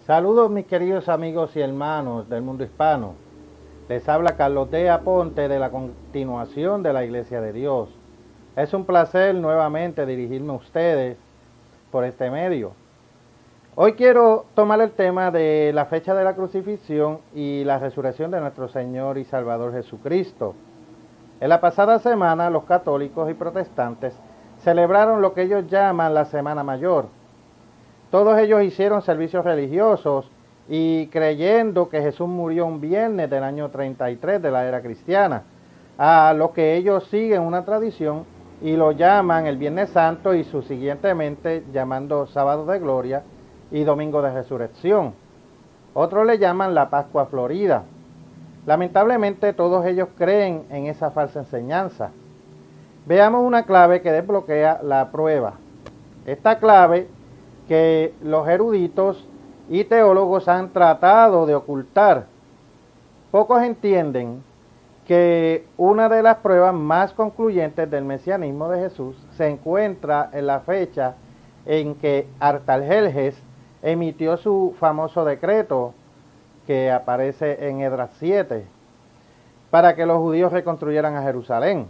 Saludos mis queridos amigos y hermanos del mundo hispano. Les habla Carlos D. Aponte de la continuación de la Iglesia de Dios. Es un placer nuevamente dirigirme a ustedes por este medio. Hoy quiero tomar el tema de la fecha de la crucifixión y la resurrección de nuestro Señor y Salvador Jesucristo. En la pasada semana los católicos y protestantes celebraron lo que ellos llaman la Semana Mayor. Todos ellos hicieron servicios religiosos y creyendo que Jesús murió un viernes del año 33 de la era cristiana, a lo que ellos siguen una tradición y lo llaman el Viernes Santo y subsiguientemente llamando Sábado de Gloria y Domingo de Resurrección. Otros le llaman la Pascua Florida. Lamentablemente todos ellos creen en esa falsa enseñanza. Veamos una clave que desbloquea la prueba. Esta clave que los eruditos y teólogos han tratado de ocultar. Pocos entienden que una de las pruebas más concluyentes del mesianismo de Jesús se encuentra en la fecha en que Artajerjes emitió su famoso decreto que aparece en Esdras 7 para que los judíos reconstruyeran a Jerusalén.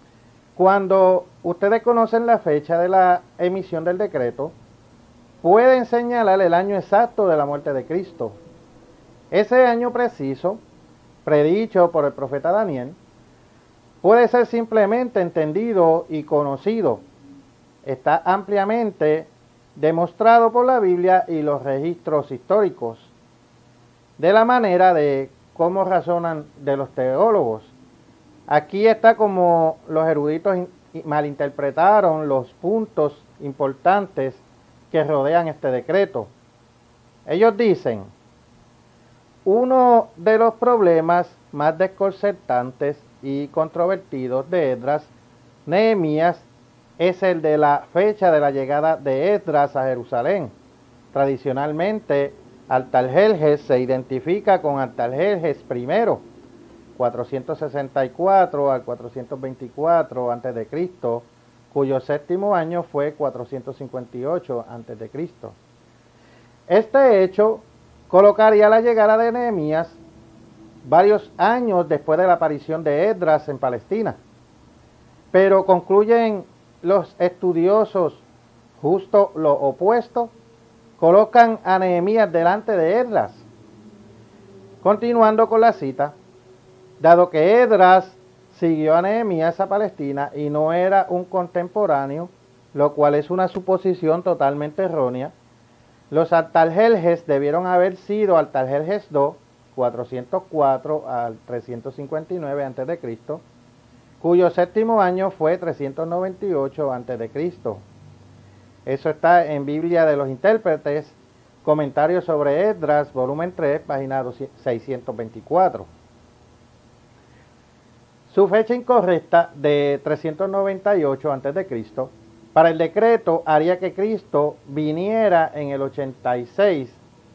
Cuando ustedes conocen la fecha de la emisión del decreto, pueden señalar el año exacto de la muerte de Cristo. Ese año preciso, predicho por el profeta Daniel, puede ser simplemente entendido y conocido. Está ampliamente demostrado por la Biblia y los registros históricos, de la manera de cómo razonan de los teólogos. Aquí está como los eruditos malinterpretaron los puntos importantes que rodean este decreto. Ellos dicen, uno de los problemas más desconcertantes y controvertidos de Esdras, Nehemías, es el de la fecha de la llegada de Esdras a Jerusalén. Tradicionalmente, Artajerjes se identifica con Artajerjes I, 464 al 424 a.C., cuyo séptimo año fue 458 a.C. Este hecho colocaría la llegada de Nehemías varios años después de la aparición de Esdras en Palestina. Pero concluyen los estudiosos justo lo opuesto, colocan a Nehemías delante de Esdras. Continuando con la cita, dado que Esdras siguió a Nehemías a Palestina y no era un contemporáneo, lo cual es una suposición totalmente errónea, los Artajerjes debieron haber sido Artajerjes II, 404 al 359 a.C., cuyo séptimo año fue 398 a.C. Eso está en Biblia de los Intérpretes, Comentarios sobre Esdras, volumen 3, página 624. Su fecha incorrecta de 398 a.C. para el decreto haría que Cristo viniera en el 86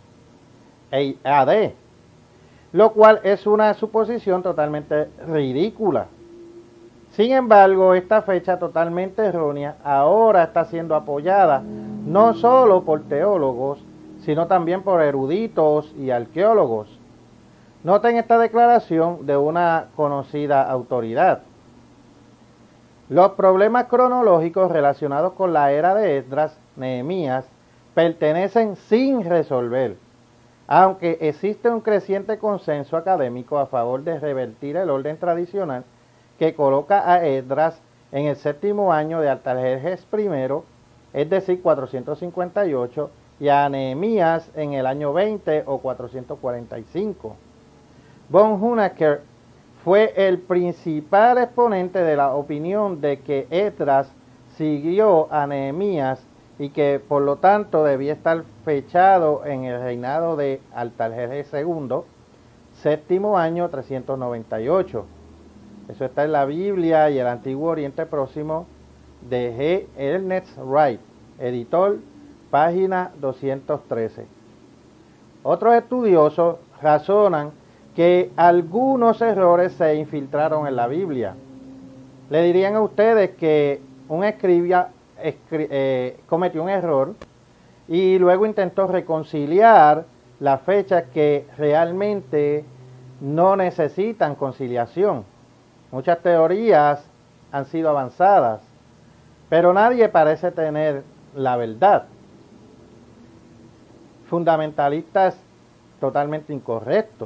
AD, lo cual es una suposición totalmente ridícula. Sin embargo, esta fecha totalmente errónea ahora está siendo apoyada no solo por teólogos, sino también por eruditos y arqueólogos. Noten esta declaración de una conocida autoridad. Los problemas cronológicos relacionados con la era de Esdras, Nehemías, pertenecen sin resolver, aunque existe un creciente consenso académico a favor de revertir el orden tradicional que coloca a Esdras en el séptimo año de Artajerjes I, es decir, 458, y a Nehemías en el año 20 o 445. Von Huneker fue el principal exponente de la opinión de que Esdras siguió a Nehemías y que por lo tanto debía estar fechado en el reinado de Artajerjes II, séptimo año 398. Eso está en la Biblia y el Antiguo Oriente Próximo de G. Ernest Wright, editor, página 213. Otros estudiosos razonan que algunos errores se infiltraron en la Biblia. Le dirían a ustedes que un escriba cometió un error y luego intentó reconciliar las fechas que realmente no necesitan conciliación. Muchas teorías han sido avanzadas, pero nadie parece tener la verdad. Fundamentalistas totalmente incorrectos.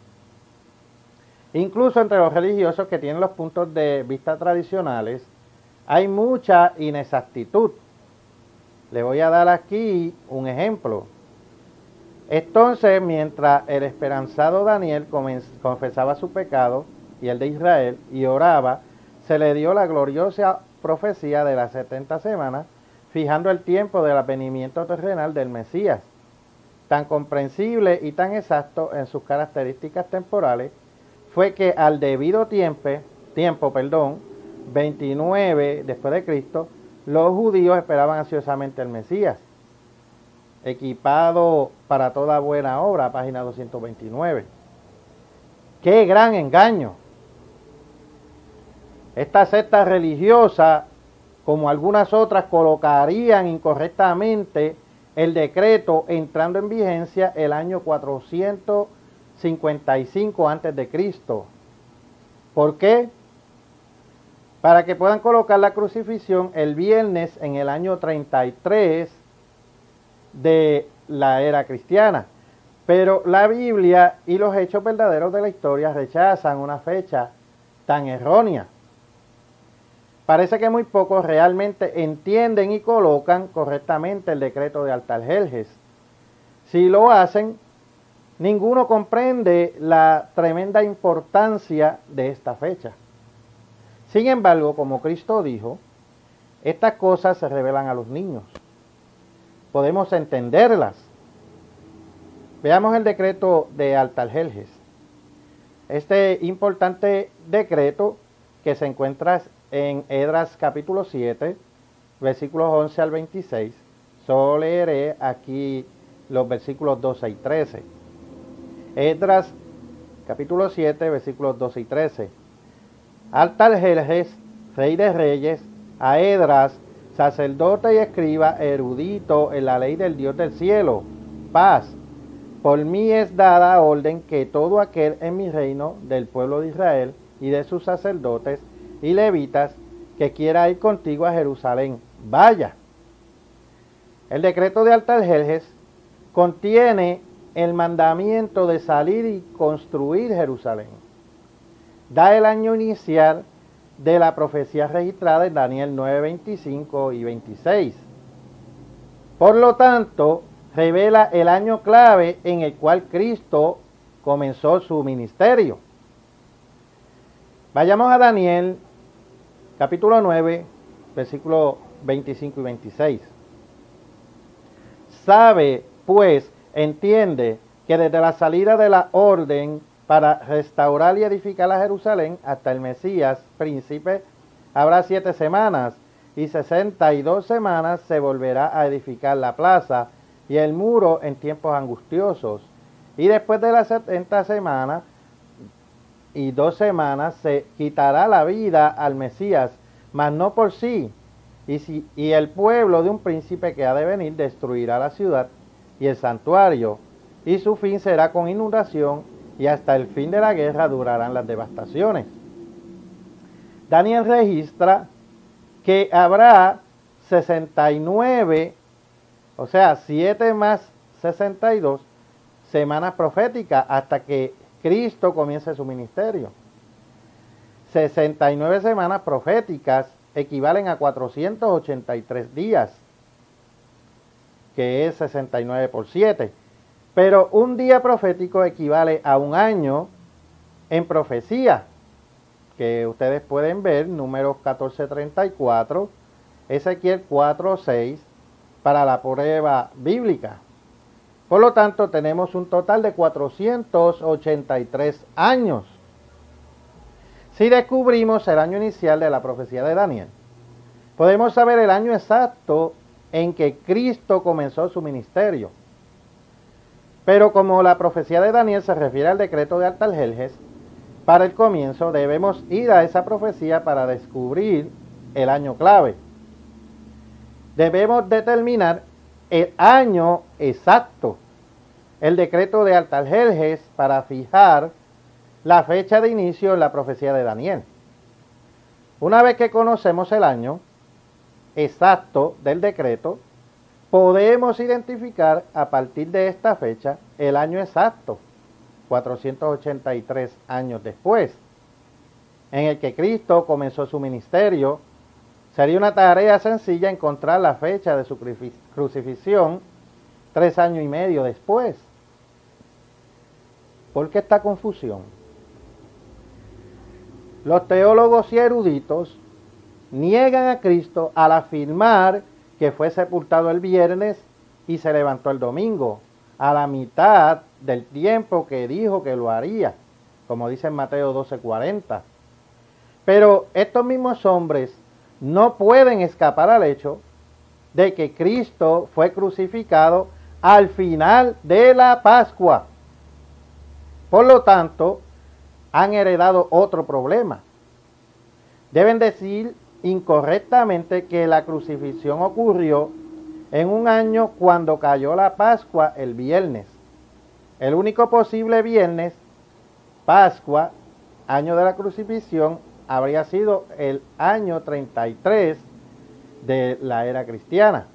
Incluso entre los religiosos que tienen los puntos de vista tradicionales, hay mucha inexactitud. Le voy a dar aquí un ejemplo. Entonces, mientras el esperanzado Daniel confesaba su pecado y el de Israel y oraba, se le dio la gloriosa profecía de las 70 semanas, fijando el tiempo del advenimiento terrenal del Mesías, tan comprensible y tan exacto en sus características temporales, fue que al debido tiempo, 29 después de Cristo, los judíos esperaban ansiosamente el Mesías, equipado para toda buena obra, página 229. ¡Qué gran engaño! Esta secta religiosa, como algunas otras, colocarían incorrectamente el decreto entrando en vigencia el año 455 a.C. ¿Por qué? Para que puedan colocar la crucifixión el viernes en el año 33 de la era cristiana. Pero la Biblia y los hechos verdaderos de la historia rechazan una fecha tan errónea. Parece que muy pocos realmente entienden y colocan correctamente el decreto de Artajerjes. Si lo hacen, ninguno comprende la tremenda importancia de esta fecha. Sin embargo, como Cristo dijo, estas cosas se revelan a los niños. Podemos entenderlas. Veamos el decreto de Artajerjes. Este importante decreto que se encuentra en Esdras capítulo 7, versículos 11 al 26. Solo leeré aquí los versículos 12 y 13. Esdras capítulo 7, versículos 12 y 13. Artajerjes, rey de reyes, a Esdras, sacerdote y escriba, erudito en la ley del Dios del cielo, paz. Por mí es dada orden que todo aquel en mi reino, del pueblo de Israel y de sus sacerdotes y levitas, que quiera ir contigo a Jerusalén, vaya. El decreto de Artajerjes contiene el mandamiento de salir y construir Jerusalén. Da el año inicial de la profecía registrada en Daniel 9, 25 y 26. Por lo tanto, revela el año clave en el cual Cristo comenzó su ministerio. Vayamos a Daniel, capítulo 9, versículos 25 y 26. Sabe, pues, entiende que desde la salida de la orden para restaurar y edificar a Jerusalén hasta el Mesías, príncipe, habrá 7 semanas, y 62 semanas se volverá a edificar la plaza y el muro en tiempos angustiosos. Y después de las 70 semanas y 2 semanas se quitará la vida al Mesías, mas no por sí. Y el pueblo de un príncipe que ha de venir destruirá la ciudad y el santuario, y su fin será con inundación, y hasta el fin de la guerra durarán las devastaciones. Daniel registra que habrá 69, o sea, 7 más 62 semanas proféticas hasta que Cristo comience su ministerio. 69 semanas proféticas equivalen a 483 días, que es 69 por 7. Pero un día profético equivale a un año en profecía, que ustedes pueden ver, números 14:34, Ezequiel 4:6, para la prueba bíblica. Por lo tanto, tenemos un total de 483 años. Si descubrimos el año inicial de la profecía de Daniel, podemos saber el año exacto en que Cristo comenzó su ministerio. Pero como la profecía de Daniel se refiere al decreto de Artajerjes, para el comienzo debemos ir a esa profecía para descubrir el año clave. Debemos determinar el año exacto. el decreto de Artajerjes para fijar la fecha de inicio en la profecía de Daniel. Una vez que conocemos el año exacto del decreto, podemos identificar a partir de esta fecha el año exacto, 483 años después, en el que Cristo comenzó su ministerio. Sería una tarea sencilla encontrar la fecha de su crucifixión 3 años y medio después. ¿Por qué esta confusión? Los teólogos y eruditos niegan a Cristo al afirmar que fue sepultado el viernes y se levantó el domingo, a la mitad del tiempo que dijo que lo haría, como dice en Mateo 12:40. Pero estos mismos hombres no pueden escapar al hecho de que Cristo fue crucificado al final de la Pascua. Por lo tanto, han heredado otro problema. Deben decir incorrectamente que la crucifixión ocurrió en un año cuando cayó la Pascua el viernes. El único posible viernes, Pascua, año de la crucifixión, habría sido el año 33 de la era cristiana.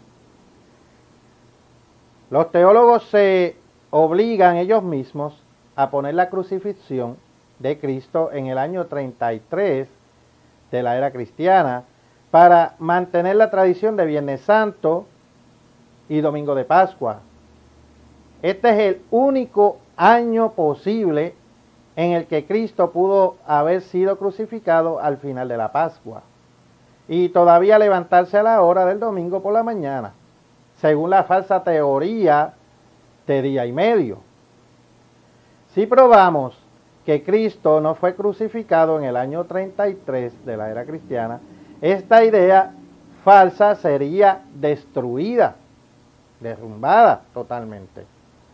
Los teólogos se obligan ellos mismos a poner la crucifixión de Cristo en el año 33 de la era cristiana para mantener la tradición de Viernes Santo y Domingo de Pascua. Este es el único año posible en el que Cristo pudo haber sido crucificado al final de la Pascua y todavía levantarse a la hora del domingo por la mañana, según la falsa teoría de día y medio. Si probamos que Cristo no fue crucificado en el año 33 de la era cristiana, esta idea falsa sería destruida, derrumbada totalmente.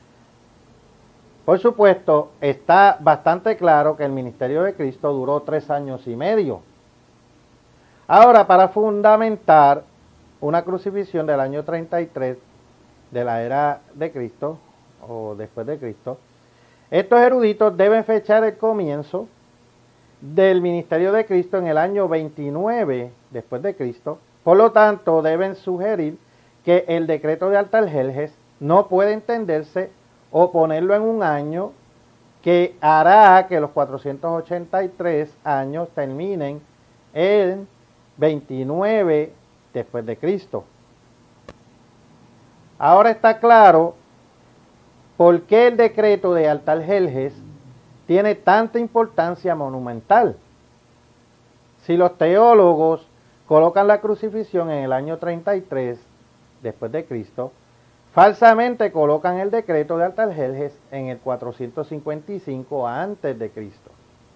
Por supuesto, está bastante claro que el ministerio de Cristo duró 3 años y medio. Ahora, para fundamentar una crucifixión del año 33 de la era de Cristo, o después de Cristo, estos eruditos deben fechar el comienzo del ministerio de Cristo en el año 29 después de Cristo. Por lo tanto, deben sugerir que el decreto de Artajerjes no puede entenderse o ponerlo en un año que hará que los 483 años terminen en 29 después de Cristo. Ahora está claro por qué el decreto de Artajerjes tiene tanta importancia monumental. Si los teólogos colocan la crucifixión en el año 33 después de Cristo, falsamente colocan el decreto de Artajerjes en el 455 antes de Cristo.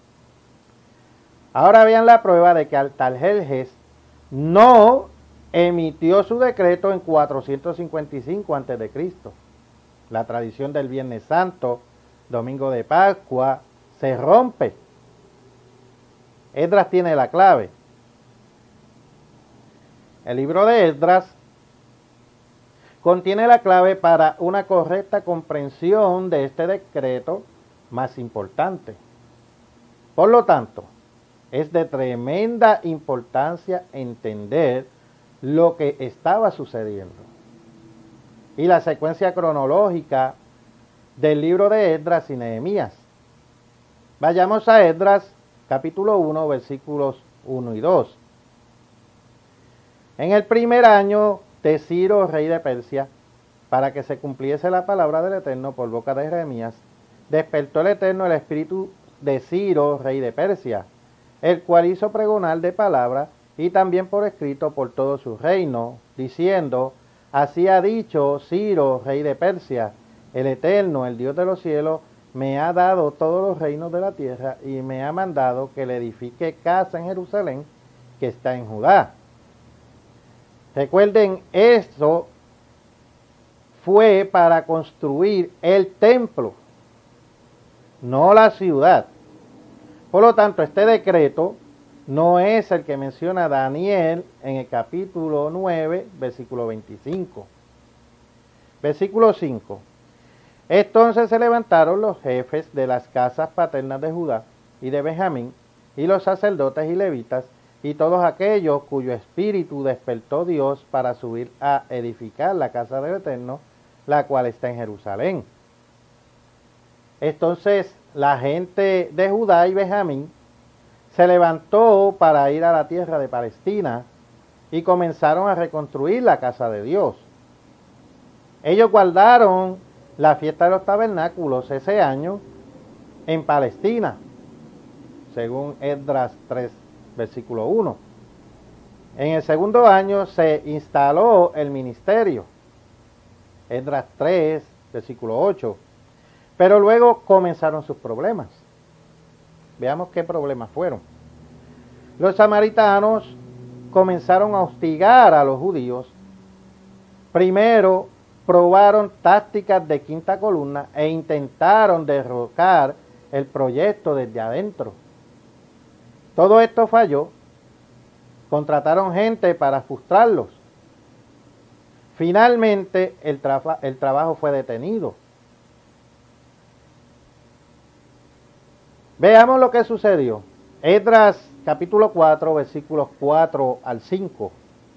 Ahora vean la prueba de que Artajerjes no emitió su decreto en 455 antes de Cristo. La tradición del Viernes Santo, Domingo de Pascua, se rompe. Esdras tiene la clave. El libro de Esdras contiene la clave para una correcta comprensión de este decreto más importante. Por lo tanto, es de tremenda importancia entender lo que estaba sucediendo y la secuencia cronológica del libro de Esdras y Nehemías. Vayamos a Esdras capítulo 1 versículos 1 y 2. En el primer año de Ciro, rey de Persia, para que se cumpliese la palabra del Eterno por boca de Jeremías, despertó el Eterno el espíritu de Ciro, rey de Persia, el cual hizo pregonar de palabra y también por escrito por todo su reino, diciendo: así ha dicho Ciro, rey de Persia, el Eterno, el Dios de los cielos, me ha dado todos los reinos de la tierra y me ha mandado que le edifique casa en Jerusalén, que está en Judá. Recuerden, esto fue para construir el templo, no la ciudad. Por lo tanto, este decreto no es el que menciona Daniel en el capítulo 9, versículo 25. Versículo 5. Entonces se levantaron los jefes de las casas paternas de Judá y de Benjamín, y los sacerdotes y levitas, y todos aquellos cuyo espíritu despertó Dios para subir a edificar la casa del Eterno, la cual está en Jerusalén. Entonces la gente de Judá y Benjamín se levantó para ir a la tierra de Palestina y comenzaron a reconstruir la casa de Dios. Ellos guardaron la fiesta de los tabernáculos ese año en Palestina, según Esdras 3, versículo 1. En el segundo año se instaló el ministerio, Esdras 3, versículo 8. Pero luego comenzaron sus problemas. Veamos qué problemas fueron. Los samaritanos comenzaron a hostigar a los judíos. Primero probaron tácticas de quinta columna e intentaron derrocar el proyecto desde adentro. Todo esto falló. Contrataron gente para frustrarlos. Finalmente el trabajo fue detenido. Veamos lo que sucedió. Esdras capítulo 4, versículos 4 al 5.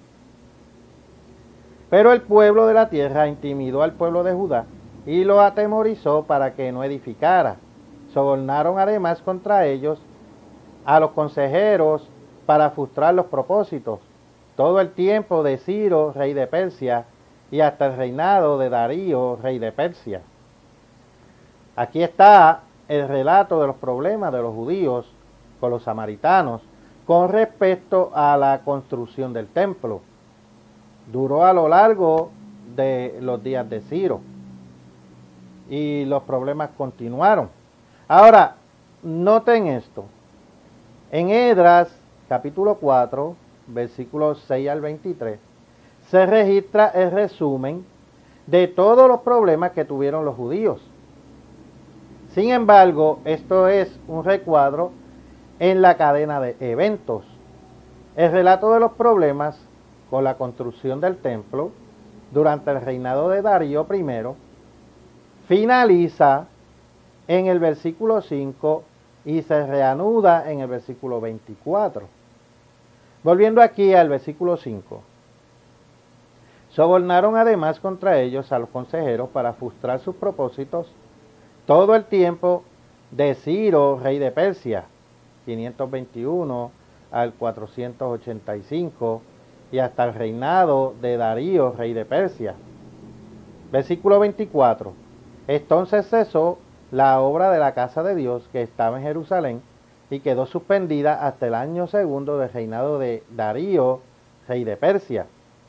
Pero el pueblo de la tierra intimidó al pueblo de Judá y lo atemorizó para que no edificara. Sobornaron además contra ellos a los consejeros para frustrar los propósitos, todo el tiempo de Ciro, rey de Persia, y hasta el reinado de Darío, rey de Persia. Aquí está el relato de los problemas de los judíos con los samaritanos con respecto a la construcción del templo. Duró a lo largo de los días de Ciro y los problemas continuaron. Ahora, noten esto. En Esdras capítulo 4, versículos 6 al 23, se registra el resumen de todos los problemas que tuvieron los judíos. Sin embargo, esto es un recuadro en la cadena de eventos. El relato de los problemas con la construcción del templo durante el reinado de Darío I finaliza en el versículo 5 y se reanuda en el versículo 24. Volviendo aquí al versículo 5. Sobornaron además contra ellos a los consejeros para frustrar sus propósitos todo el tiempo de Ciro, rey de Persia, 521 al 485, y hasta el reinado de Darío, rey de Persia. Versículo 24. Entonces cesó la obra de la casa de Dios que estaba en Jerusalén y quedó suspendida hasta el año segundo del reinado de Darío, rey de Persia.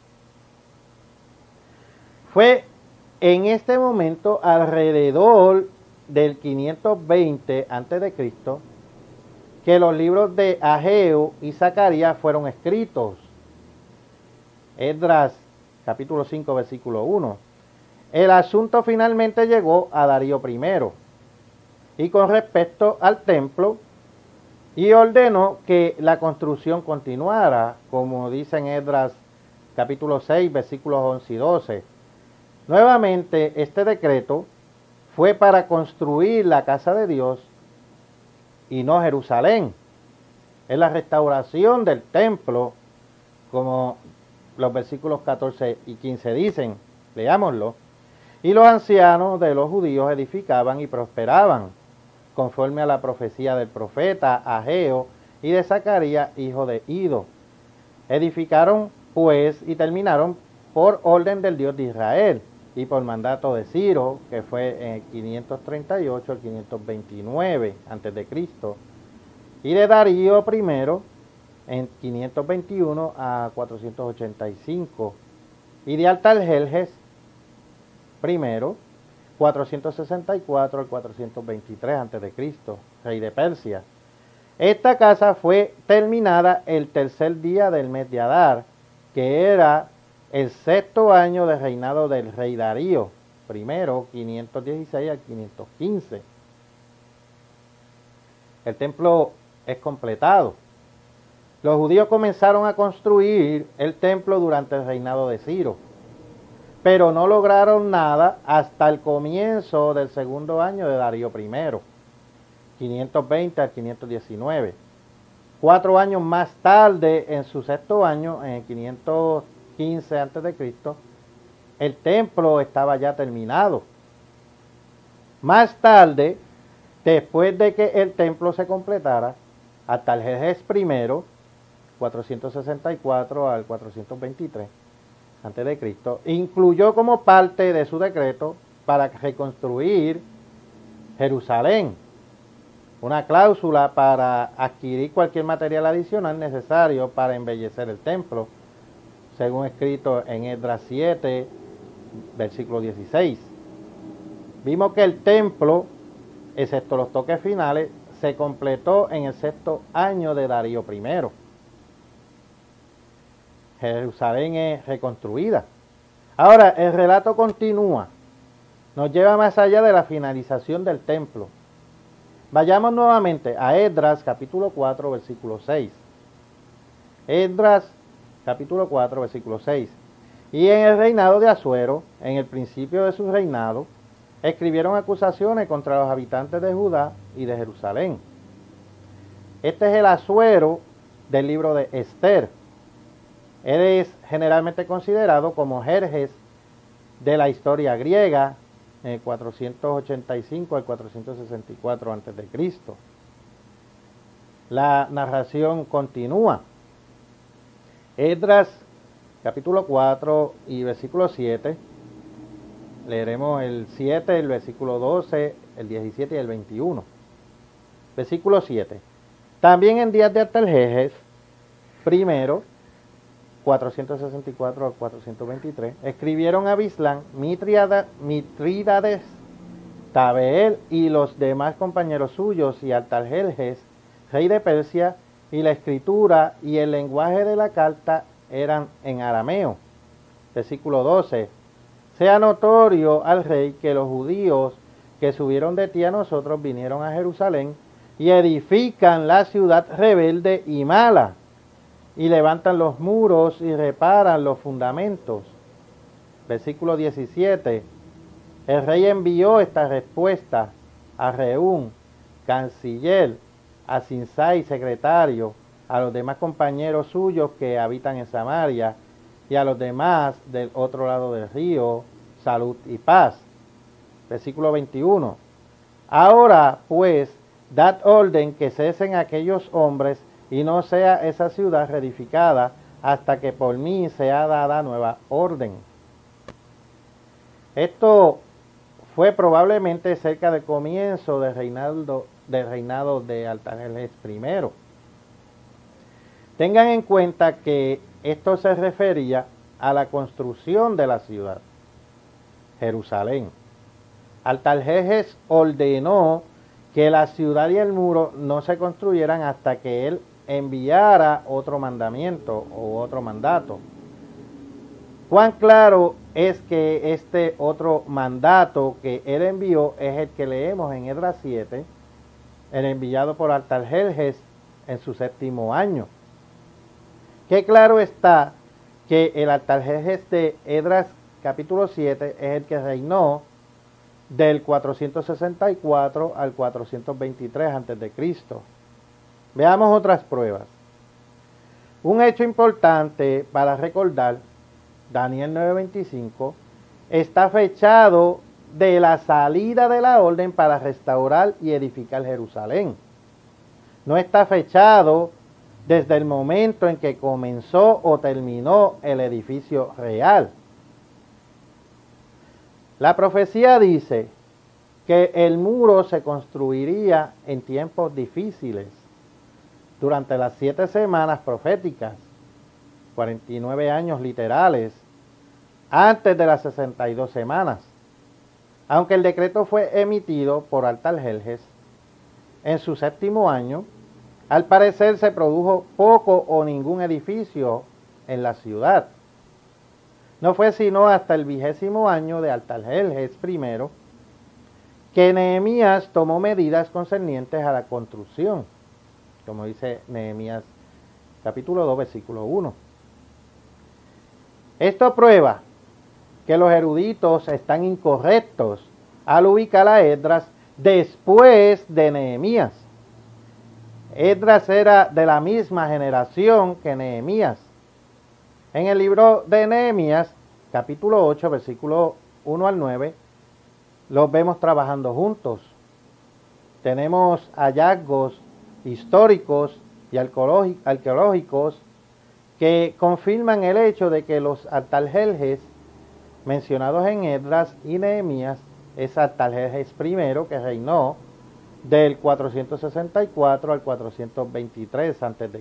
Fue en este momento, alrededor del 520 a.C., que los libros de Ageo y Zacarías fueron escritos. Esdras capítulo 5 versículo 1. El asunto finalmente llegó a Darío I, y con respecto al templo, y ordenó que la construcción continuara, como dice en Esdras capítulo 6 versículos 11 y 12. Nuevamente, este decreto fue para construir la casa de Dios y no Jerusalén. Es la restauración del templo, como los versículos 14 y 15 dicen. Leámoslo. Y los ancianos de los judíos edificaban y prosperaban, conforme a la profecía del profeta Ageo y de Zacarías, hijo de Ido. Edificaron pues y terminaron por orden del Dios de Israel y por mandato de Ciro, que fue en el 538 al 529 a.C., y de Darío I en 521 a 485, y de Artajerjes I, 464 al 423 a.C., rey de Persia. Esta casa fue terminada el tercer día del mes de Adar, que era el sexto año de reinado del rey Darío, primero 516 al 515. El templo es completado. Los judíos comenzaron a construir el templo durante el reinado de Ciro. pero no lograron nada hasta el comienzo del segundo año de Darío I, 520 al 519. 4 años más tarde, en su sexto año, en el 515 a.C., el templo estaba ya terminado. Más tarde, después de que el templo se completara, Artajerjes I, 464 al 423 a.C., incluyó como parte de su decreto para reconstruir Jerusalén una cláusula para adquirir cualquier material adicional necesario para embellecer el templo, según escrito en Esdras 7, versículo 16. Vimos que el templo, excepto los toques finales, se completó en el sexto año de Darío I. Jerusalén es reconstruida. Ahora, el relato continúa, nos lleva más allá de la finalización del templo. Vayamos nuevamente a Esdras capítulo 4, versículo 6. Esdras capítulo 4, versículo 6. Y en el reinado de Asuero, en el principio de su reinado, escribieron acusaciones contra los habitantes de Judá y de Jerusalén. Este es el Asuero del libro de Esther. Él es generalmente considerado como Jerjes de la historia griega, en el 485 al 464 a.C. La narración continúa. Esdras capítulo 4 y versículo 7. Leeremos el 7, el versículo 12, el 17 y el 21. Versículo 7. También en días de Artajerjes primero, 464 al 423, escribieron a Bislán, Mitrídates, Tabeel y los demás compañeros suyos, y Artajerjes, rey de Persia, y la escritura y el lenguaje de la carta eran en arameo. Versículo 12. Sea notorio al rey que los judíos que subieron de ti a nosotros vinieron a Jerusalén y edifican la ciudad rebelde y mala, y levantan los muros y reparan los fundamentos. Versículo 17. El rey envió esta respuesta a Reún, canciller, a Sinsai, secretario, a los demás compañeros suyos que habitan en Samaria, y a los demás del otro lado del río, salud y paz. Versículo 21. Ahora, pues, dad orden que cesen aquellos hombres y no sea esa ciudad reedificada hasta que por mí sea dada nueva orden. Esto fue probablemente cerca del comienzo del reinado de Artajerjes I. Tengan en cuenta que esto se refería a la construcción de la ciudad, Jerusalén. Artajerjes ordenó que la ciudad y el muro no se construyeran hasta que él enviara otro mandamiento o otro mandato. Cuán claro es que este otro mandato que él envió es el que leemos en Esdras 7, el enviado por Artajerjes en su séptimo año. Qué claro está que el Artajerjes de Esdras capítulo 7 es el que reinó del 464 al 423 a.C. Veamos otras pruebas. Un hecho importante para recordar, Daniel 9:25, está fechado de la salida de la orden para restaurar y edificar Jerusalén. No está fechado desde el momento en que comenzó o terminó el edificio real. La profecía dice que el muro se construiría en tiempos difíciles, durante las 7 semanas proféticas, 49 años literales, antes de las 62 semanas. Aunque el decreto fue emitido por Artajerjes en su séptimo año, al parecer se produjo poco o ningún edificio en la ciudad. No fue sino hasta el 20º año de Artajerjes I que Nehemías tomó medidas concernientes a la construcción, como dice Nehemías capítulo 2, versículo 1. Esto prueba que los eruditos están incorrectos al ubicar a Esdras después de Nehemías. Esdras era de la misma generación que Nehemías. En el libro de Nehemías, capítulo 8, versículo 1 al 9, los vemos trabajando juntos. Tenemos hallazgos históricos y arqueológicos que confirman el hecho de que los Artajerjes mencionados en Esdras y Nehemías es Artajerjes I, que reinó del 464 al 423 a.C.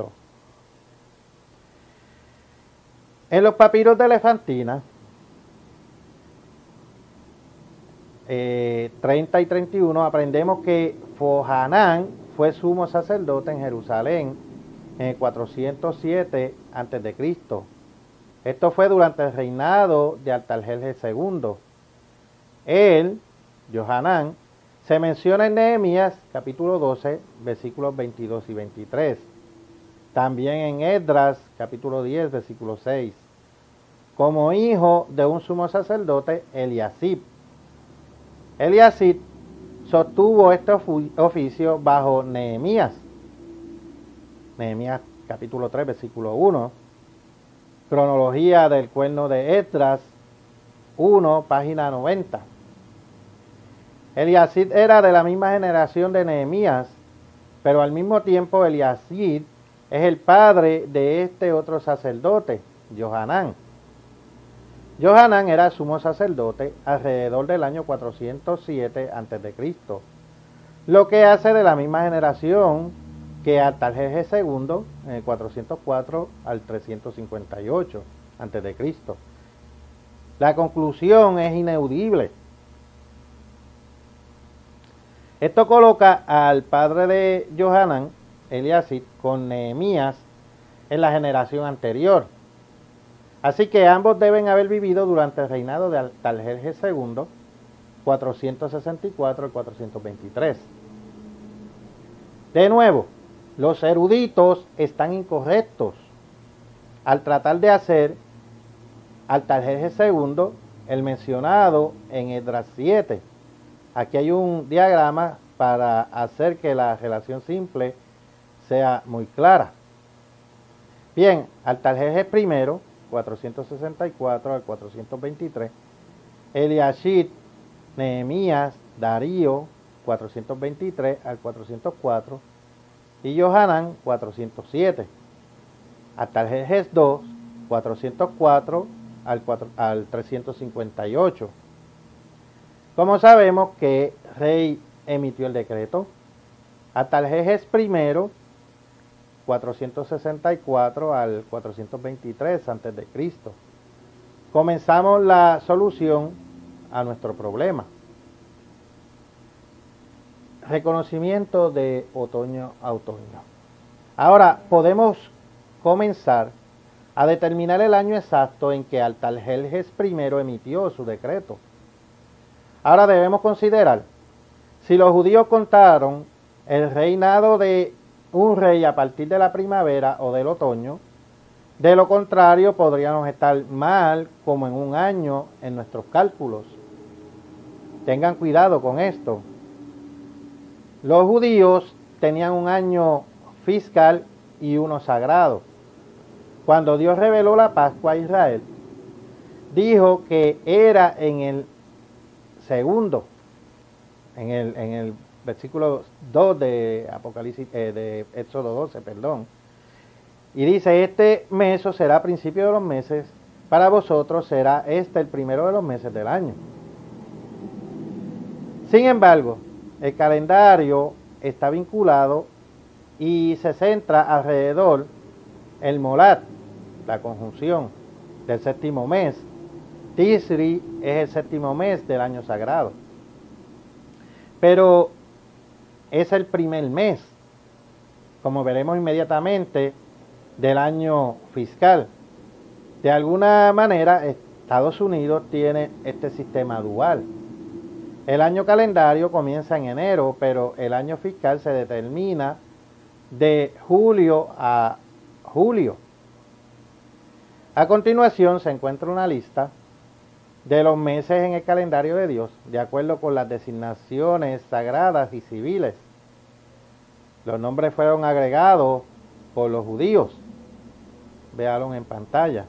En los papiros de Elefantina 30 y 31 aprendemos que Johanán fue sumo sacerdote en Jerusalén en el 407 a.C. Esto fue durante el reinado de Artajerjes II. Él, Johanán, se menciona en Nehemías capítulo 12, versículos 22 y 23. También en Esdras capítulo 10, versículo 6. Como hijo de un sumo sacerdote, Eliasib. Eliasib sostuvo este oficio bajo Nehemías. Nehemías capítulo 3, versículo 1. Cronología del cuerno de Esdras 1, página 90. Eliasib era de la misma generación de Nehemías, pero al mismo tiempo Eliasib es el padre de este otro sacerdote, Johanán. Johanán era sumo sacerdote alrededor del año 407 a.C., lo que hace de la misma generación que Artajerjes II en el 404 al 358 a.C. La conclusión es ineludible. Esto coloca al padre de Johanán, Eliasib, con Nehemías en la generación anterior. Así que ambos deben haber vivido durante el reinado de Artajerjes II, 464 al 423. De nuevo, los eruditos están incorrectos al tratar de hacer Artajerjes II el mencionado en Esdras 7. Aquí hay un diagrama para hacer que la relación simple sea muy clara. Bien, Artajerjes I, 464 al 423, Eliashib, Nehemías, Darío, 423 al 404, y Johanán, 407. Artajerjes II, 404 al 358. Como sabemos que rey emitió el decreto, Artajerjes I, 464 al 423 a.C. Comenzamos la solución a nuestro problema. Reconocimiento de otoño a otoño. Ahora podemos comenzar a determinar el año exacto en que Artajerjes I emitió su decreto. Ahora debemos considerar si los judíos contaron el reinado de un rey a partir de la primavera o del otoño. De lo contrario, podríamos estar mal como en un año en nuestros cálculos. Tengan cuidado con esto. Los judíos tenían un año fiscal y uno sagrado. Cuando Dios reveló la Pascua a Israel, dijo que era en el segundo, en el versículo 2 de Apocalipsis, de Éxodo 12, perdón. Y dice, este mes será a principio de los meses, para vosotros será este el primero de los meses del año. Sin embargo, el calendario está vinculado y se centra alrededor el Molat, la conjunción del séptimo mes. Tisri es el séptimo mes del año sagrado. Pero es el primer mes, como veremos inmediatamente, del año fiscal. De alguna manera, Estados Unidos tiene este sistema dual. El año calendario comienza en enero, pero el año fiscal se determina de julio a julio. A continuación se encuentra una lista de los meses en el calendario de Dios, de acuerdo con las designaciones sagradas y civiles. Los nombres fueron agregados por los judíos. Véanlo en pantalla.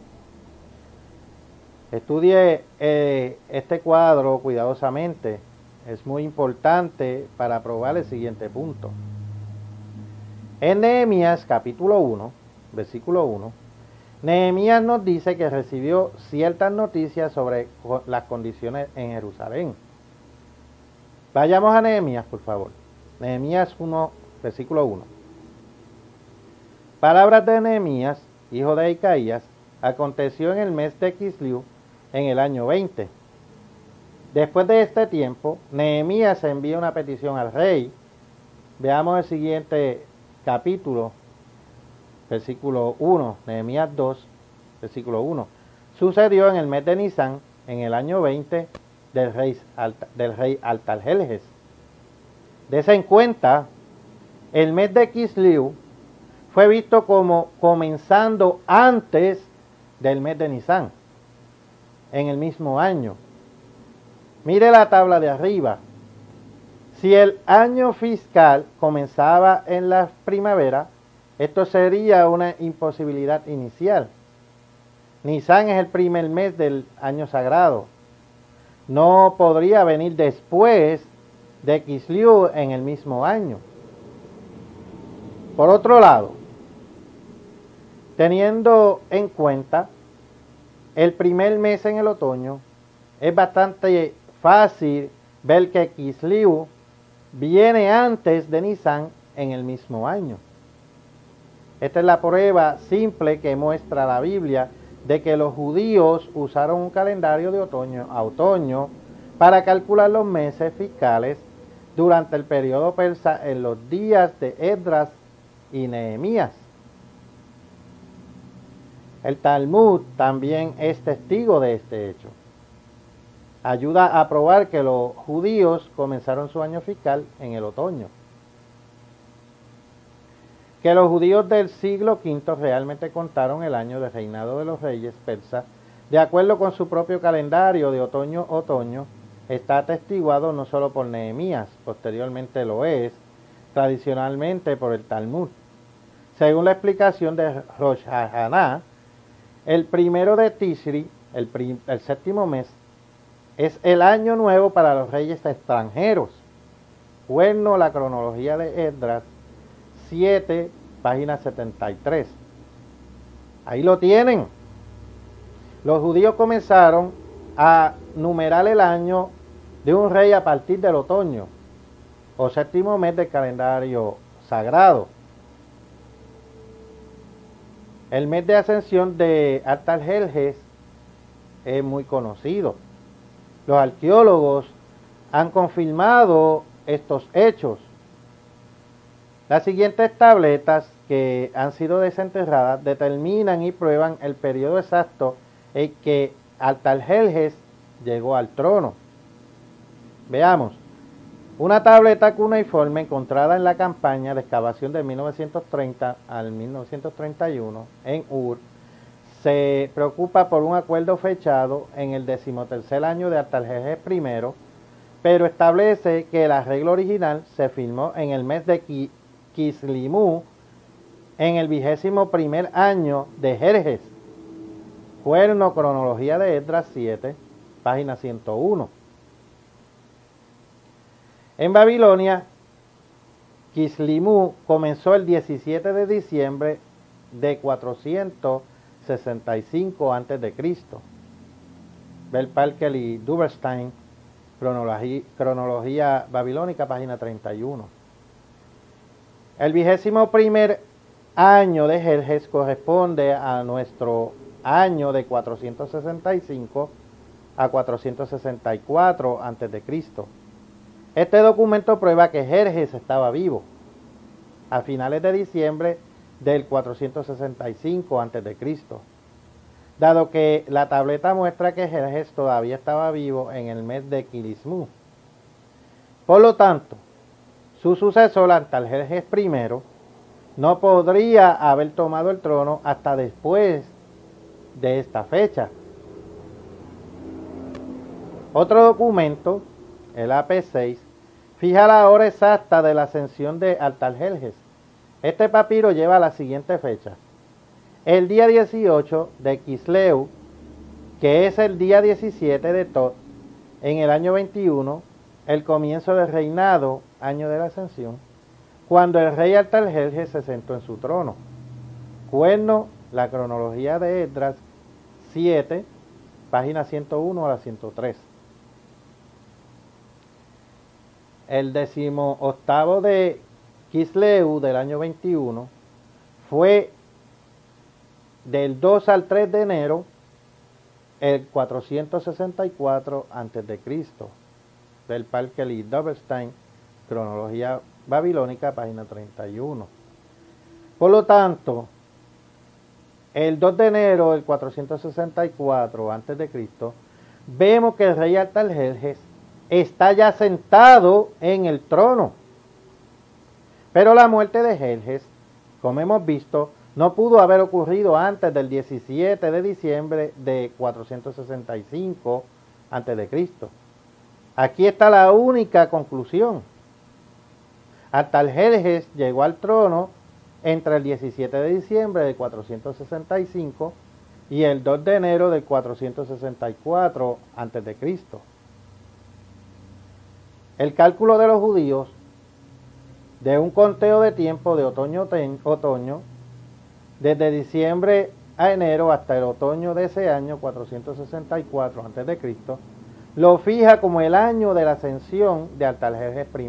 Estudie este cuadro cuidadosamente. Es muy importante para probar el siguiente punto. En Nehemías capítulo 1, versículo 1, Nehemías nos dice que recibió ciertas noticias sobre las condiciones en Jerusalén. Vayamos a Nehemías, por favor. Nehemías 1, versículo 1. Palabras de Nehemías, hijo de Hilcaías, aconteció en el mes de Kisliu, en el año 20. Después de este tiempo, Nehemías envía una petición al rey. Veamos el siguiente capítulo, versículo 1, Nehemías 2, versículo 1. Sucedió en el mes de Nisán, en el año 20, del rey Artajerjes. Dese en cuenta, el mes de Kisliu fue visto como comenzando antes del mes de Nisán, en el mismo año. Mire la tabla de arriba. Si el año fiscal comenzaba en la primavera, esto sería una imposibilidad inicial. Nisán es el primer mes del año sagrado. No podría venir después de Kisliu en el mismo año. Por otro lado, teniendo en cuenta el primer mes en el otoño, es bastante fácil ver que Kisliu viene antes de Nisán en el mismo año. Esta es la prueba simple que muestra la Biblia de que los judíos usaron un calendario de otoño a otoño para calcular los meses fiscales durante el periodo persa en los días de Esdras y Nehemías. El Talmud también es testigo de este hecho. Ayuda a probar que los judíos comenzaron su año fiscal en el otoño. Que los judíos del siglo V realmente contaron el año de reinado de los reyes persas de acuerdo con su propio calendario de otoño está atestiguado no solo por Nehemías, posteriormente lo es, tradicionalmente por el Talmud. Según la explicación de Rosh Hashanah, el primero de Tishri, el séptimo mes, es el año nuevo para los reyes extranjeros. Bueno, la cronología de Esdras 7, página 73. Ahí lo tienen. Los judíos comenzaron a numerar el año de un rey a partir del otoño, o séptimo mes del calendario sagrado. El mes de ascensión de Artajerjes es muy conocido. Los arqueólogos han confirmado estos hechos. Las siguientes tabletas que han sido desenterradas determinan y prueban el periodo exacto en que Artajerjes llegó al trono. Veamos. Una tableta cuneiforme encontrada en la campaña de excavación de 1930 al 1931 en Ur se preocupa por un acuerdo fechado en el 13º año de Artajerjes I, pero establece que el arreglo original se firmó en el mes de Kislimú en el 21º año de Jerjes. Cuerno, cronología de Esdras 7, página 101. En Babilonia, Kislimú comenzó el 17 de diciembre de 465 a.C. Bell Parker y Duberstein, cronología babilónica, página 31. El 21º año de Jerjes corresponde a nuestro año de 465 a 464 a.C. Este documento prueba que Jerjes estaba vivo a finales de diciembre del 465 a.C., dado que la tableta muestra que Jerjes todavía estaba vivo en el mes de Kislimú. Por lo tanto, su sucesor Artajerjes I no podría haber tomado el trono hasta después de esta fecha. Otro documento, el AP6, fija la hora exacta de la ascensión de Artajerjes. Este papiro lleva la siguiente fecha: el día 18 de Quisleu, que es el día 17 de Tot, en el año 21, el comienzo del reinado, año de la ascensión, cuando el rey Artajerjes se sentó en su trono. Cuerno, la cronología de Esdras 7, página 101 a la 103. El 18º de Quisleu del año 21 fue del 2 al 3 de enero el 464 a.C. del Parker Lee Doberstein, cronología babilónica, página 31. Por lo tanto, el 2 de enero del 464 a.C., vemos que el rey Artajerjes está ya sentado en el trono. Pero la muerte de Jerjes, como hemos visto, no pudo haber ocurrido antes del 17 de diciembre de 465 a.C. Aquí está la única conclusión. Artajerjes llegó al trono entre el 17 de diciembre de 465 y el 2 de enero de 464 a.C. El cálculo de los judíos de un conteo de tiempo de otoño, desde diciembre a enero hasta el otoño de ese año 464 a.C., lo fija como el año de la ascensión de Artajerjes I.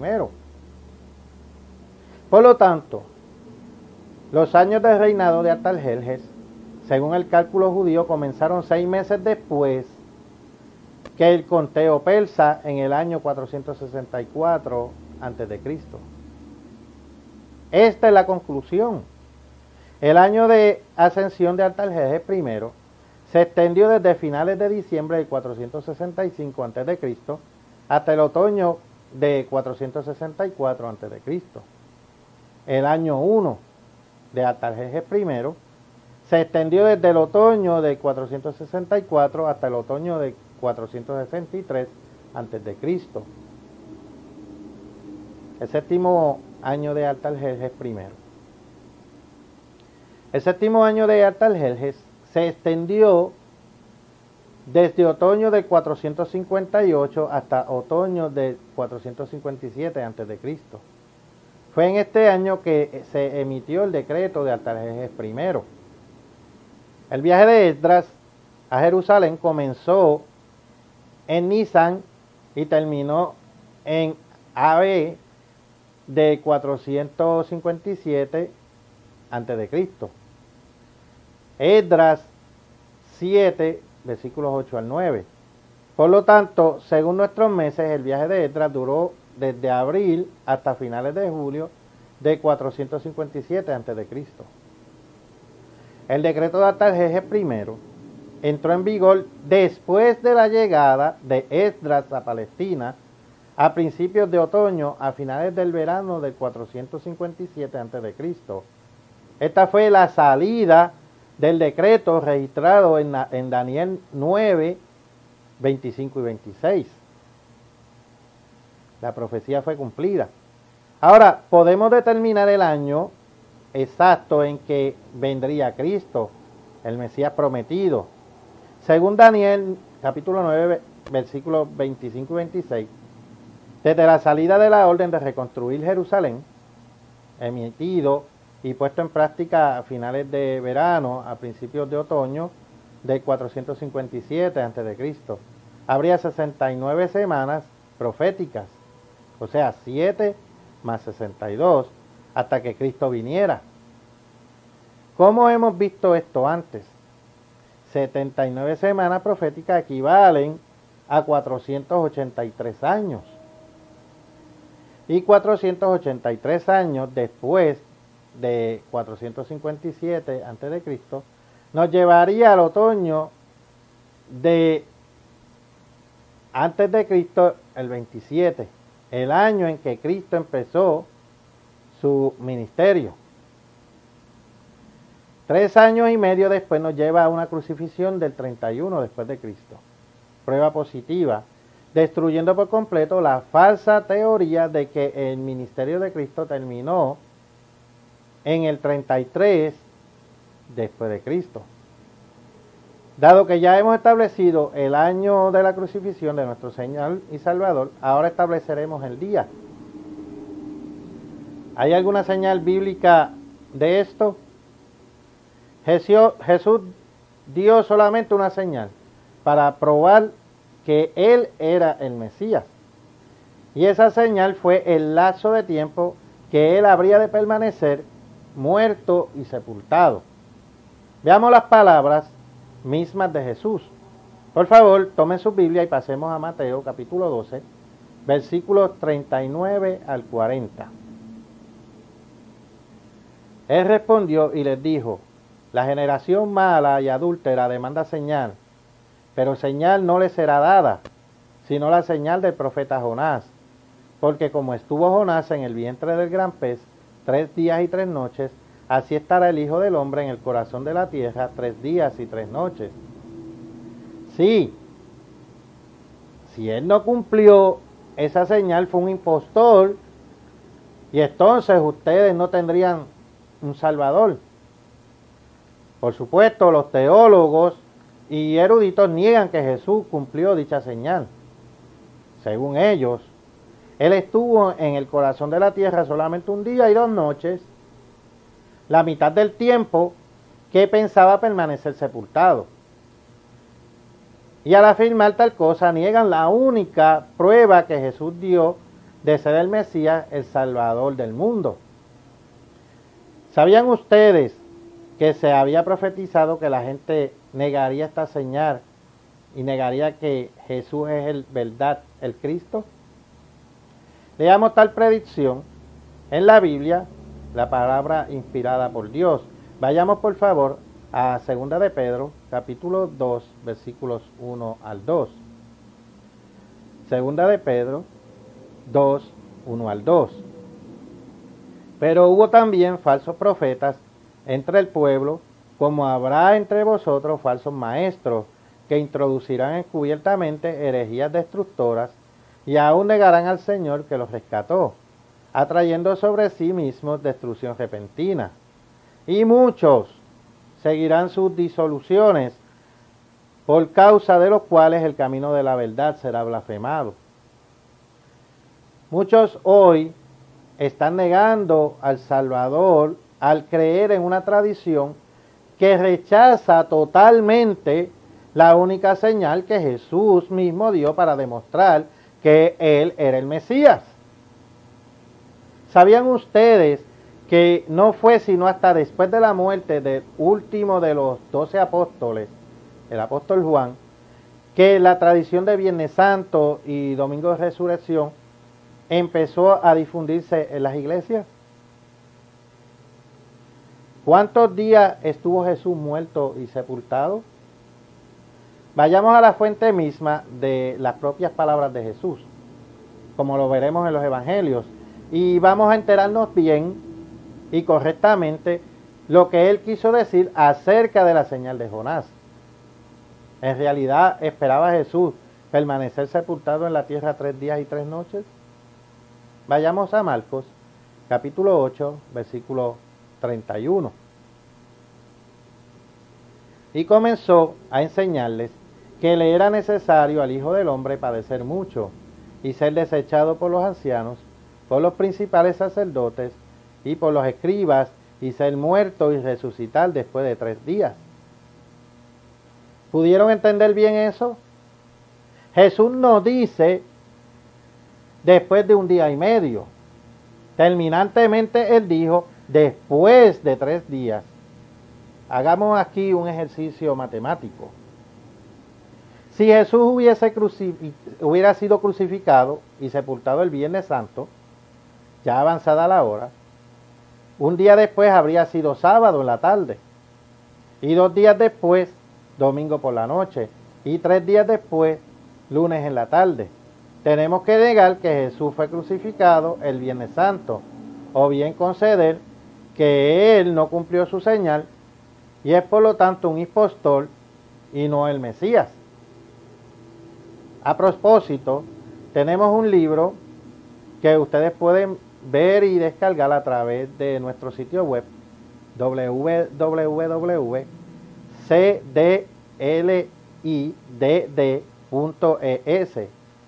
Por lo tanto, los años de reinado de Artajerjes, según el cálculo judío, comenzaron 6 meses después que el conteo persa en el año 464 a.C. Esta es la conclusión. El año de ascensión de Artajerjes I se extendió desde finales de diciembre de 465 a.C. hasta el otoño de 464 a.C. El año 1 de Artajerjes I se extendió desde el otoño de 464 hasta el otoño de 463 a.C. El séptimo año de Artajerjes I. El séptimo año de Artajerjes se extendió desde otoño de 458 hasta otoño de 457 a.C. Fue en este año que se emitió el decreto de Artajerjes I. El viaje de Esdras a Jerusalén comenzó en Nisan y terminó en Ab de 457 a.C. Esdras 7, versículos 8 al 9. Por lo tanto, según nuestros meses, el viaje de Esdras duró desde abril hasta finales de julio de 457 a.C. El decreto de Artajerjes I entró en vigor después de la llegada de Esdras a Palestina a principios de otoño, a finales del verano del 457 a.C. Esta fue la salida del decreto registrado en Daniel 9, 25 y 26. La profecía fue cumplida. Ahora, podemos determinar el año exacto en que vendría Cristo, el Mesías prometido. Según Daniel, capítulo 9, versículos 25 y 26, desde la salida de la orden de reconstruir Jerusalén, emitido y puesto en práctica a finales de verano, a principios de otoño de 457 a.C., habría 69 semanas proféticas, o sea, 7 más 62, hasta que Cristo viniera. ¿Cómo hemos visto esto antes? 79 semanas proféticas equivalen a 483 años. Y 483 años después de 457 a.C. nos llevaría al otoño de antes de Cristo, el 27, el año en que Cristo empezó su ministerio. 3 años y medio después nos lleva a una crucifixión del 31 después de Cristo. Prueba positiva destruyendo por completo la falsa teoría de que el ministerio de Cristo terminó en el 33 después de Cristo. Dado que ya hemos establecido el año de la crucifixión de nuestro Señor y Salvador, ahora estableceremos el día. ¿Hay alguna señal bíblica de esto? Jesús dio solamente una señal para probar que Él era el Mesías. Y esa señal fue el lapso de tiempo que Él habría de permanecer muerto y sepultado. Veamos las palabras mismas de Jesús. Por favor, tomen su Biblia y pasemos a Mateo capítulo 12, versículos 39 al 40. Él respondió y les dijo: la generación mala y adúltera demanda señal, pero señal no le será dada, sino la señal del profeta Jonás. Porque como estuvo Jonás en el vientre del gran pez 3 días y 3 noches, así estará el Hijo del Hombre en el corazón de la tierra 3 días y 3 noches. Sí, si él no cumplió esa señal, fue un impostor, y entonces ustedes no tendrían un Salvador. Por supuesto, los teólogos y eruditos niegan que Jesús cumplió dicha señal. Según ellos, Él estuvo en el corazón de la tierra solamente 1 día y 2 noches, la mitad del tiempo que pensaba permanecer sepultado. Y al afirmar tal cosa, niegan la única prueba que Jesús dio de ser el Mesías, el Salvador del mundo. ¿Sabían ustedes que se había profetizado que la gente negaría esta señal y negaría que Jesús es el verdad, el Cristo? Leamos tal predicción en la Biblia, la palabra inspirada por Dios. Vayamos por favor a 2 de Pedro, capítulo 2, versículos 1 al 2. 2 de Pedro 2, 1 al 2. Pero hubo también falsos profetas entre el pueblo, como habrá entre vosotros falsos maestros, que introducirán encubiertamente herejías destructoras, y aún negarán al Señor que los rescató, atrayendo sobre sí mismos destrucción repentina. Y muchos seguirán sus disoluciones, por causa de los cuales el camino de la verdad será blasfemado. Muchos hoy están negando al Salvador al creer en una tradición que rechaza totalmente la única señal que Jesús mismo dio para demostrar que Él era el Mesías. ¿Sabían ustedes que no fue sino hasta después de la muerte del último de los 12 apóstoles, el apóstol Juan, que la tradición de Viernes Santo y Domingo de Resurrección empezó a difundirse en las iglesias? ¿Cuántos días estuvo Jesús muerto y sepultado? Vayamos a la fuente misma de las propias palabras de Jesús, como lo veremos en los evangelios, y vamos a enterarnos bien y correctamente lo que Él quiso decir acerca de la señal de Jonás. ¿En realidad esperaba Jesús permanecer sepultado en la tierra 3 días y 3 noches? Vayamos a Marcos, capítulo 8, versículo 31. Y comenzó a enseñarles que le era necesario al Hijo del Hombre padecer mucho, y ser desechado por los ancianos, por los principales sacerdotes, y por los escribas, y ser muerto y resucitar después de 3 días. ¿Pudieron entender bien eso? Jesús nos dice después de 1 día y medio. Terminantemente Él dijo después de 3 días. Hagamos aquí un ejercicio matemático. Si Jesús hubiera sido crucificado y sepultado el Viernes Santo, ya avanzada la hora, 1 día después habría sido sábado en la tarde, y 2 días después, domingo por la noche, y 3 días después, lunes en la tarde. Tenemos que negar que Jesús fue crucificado el Viernes Santo, o bien conceder que Él no cumplió su señal, y es por lo tanto un impostor y no el Mesías. A propósito, tenemos un libro que ustedes pueden ver y descargar a través de nuestro sitio web www.cdlidd.es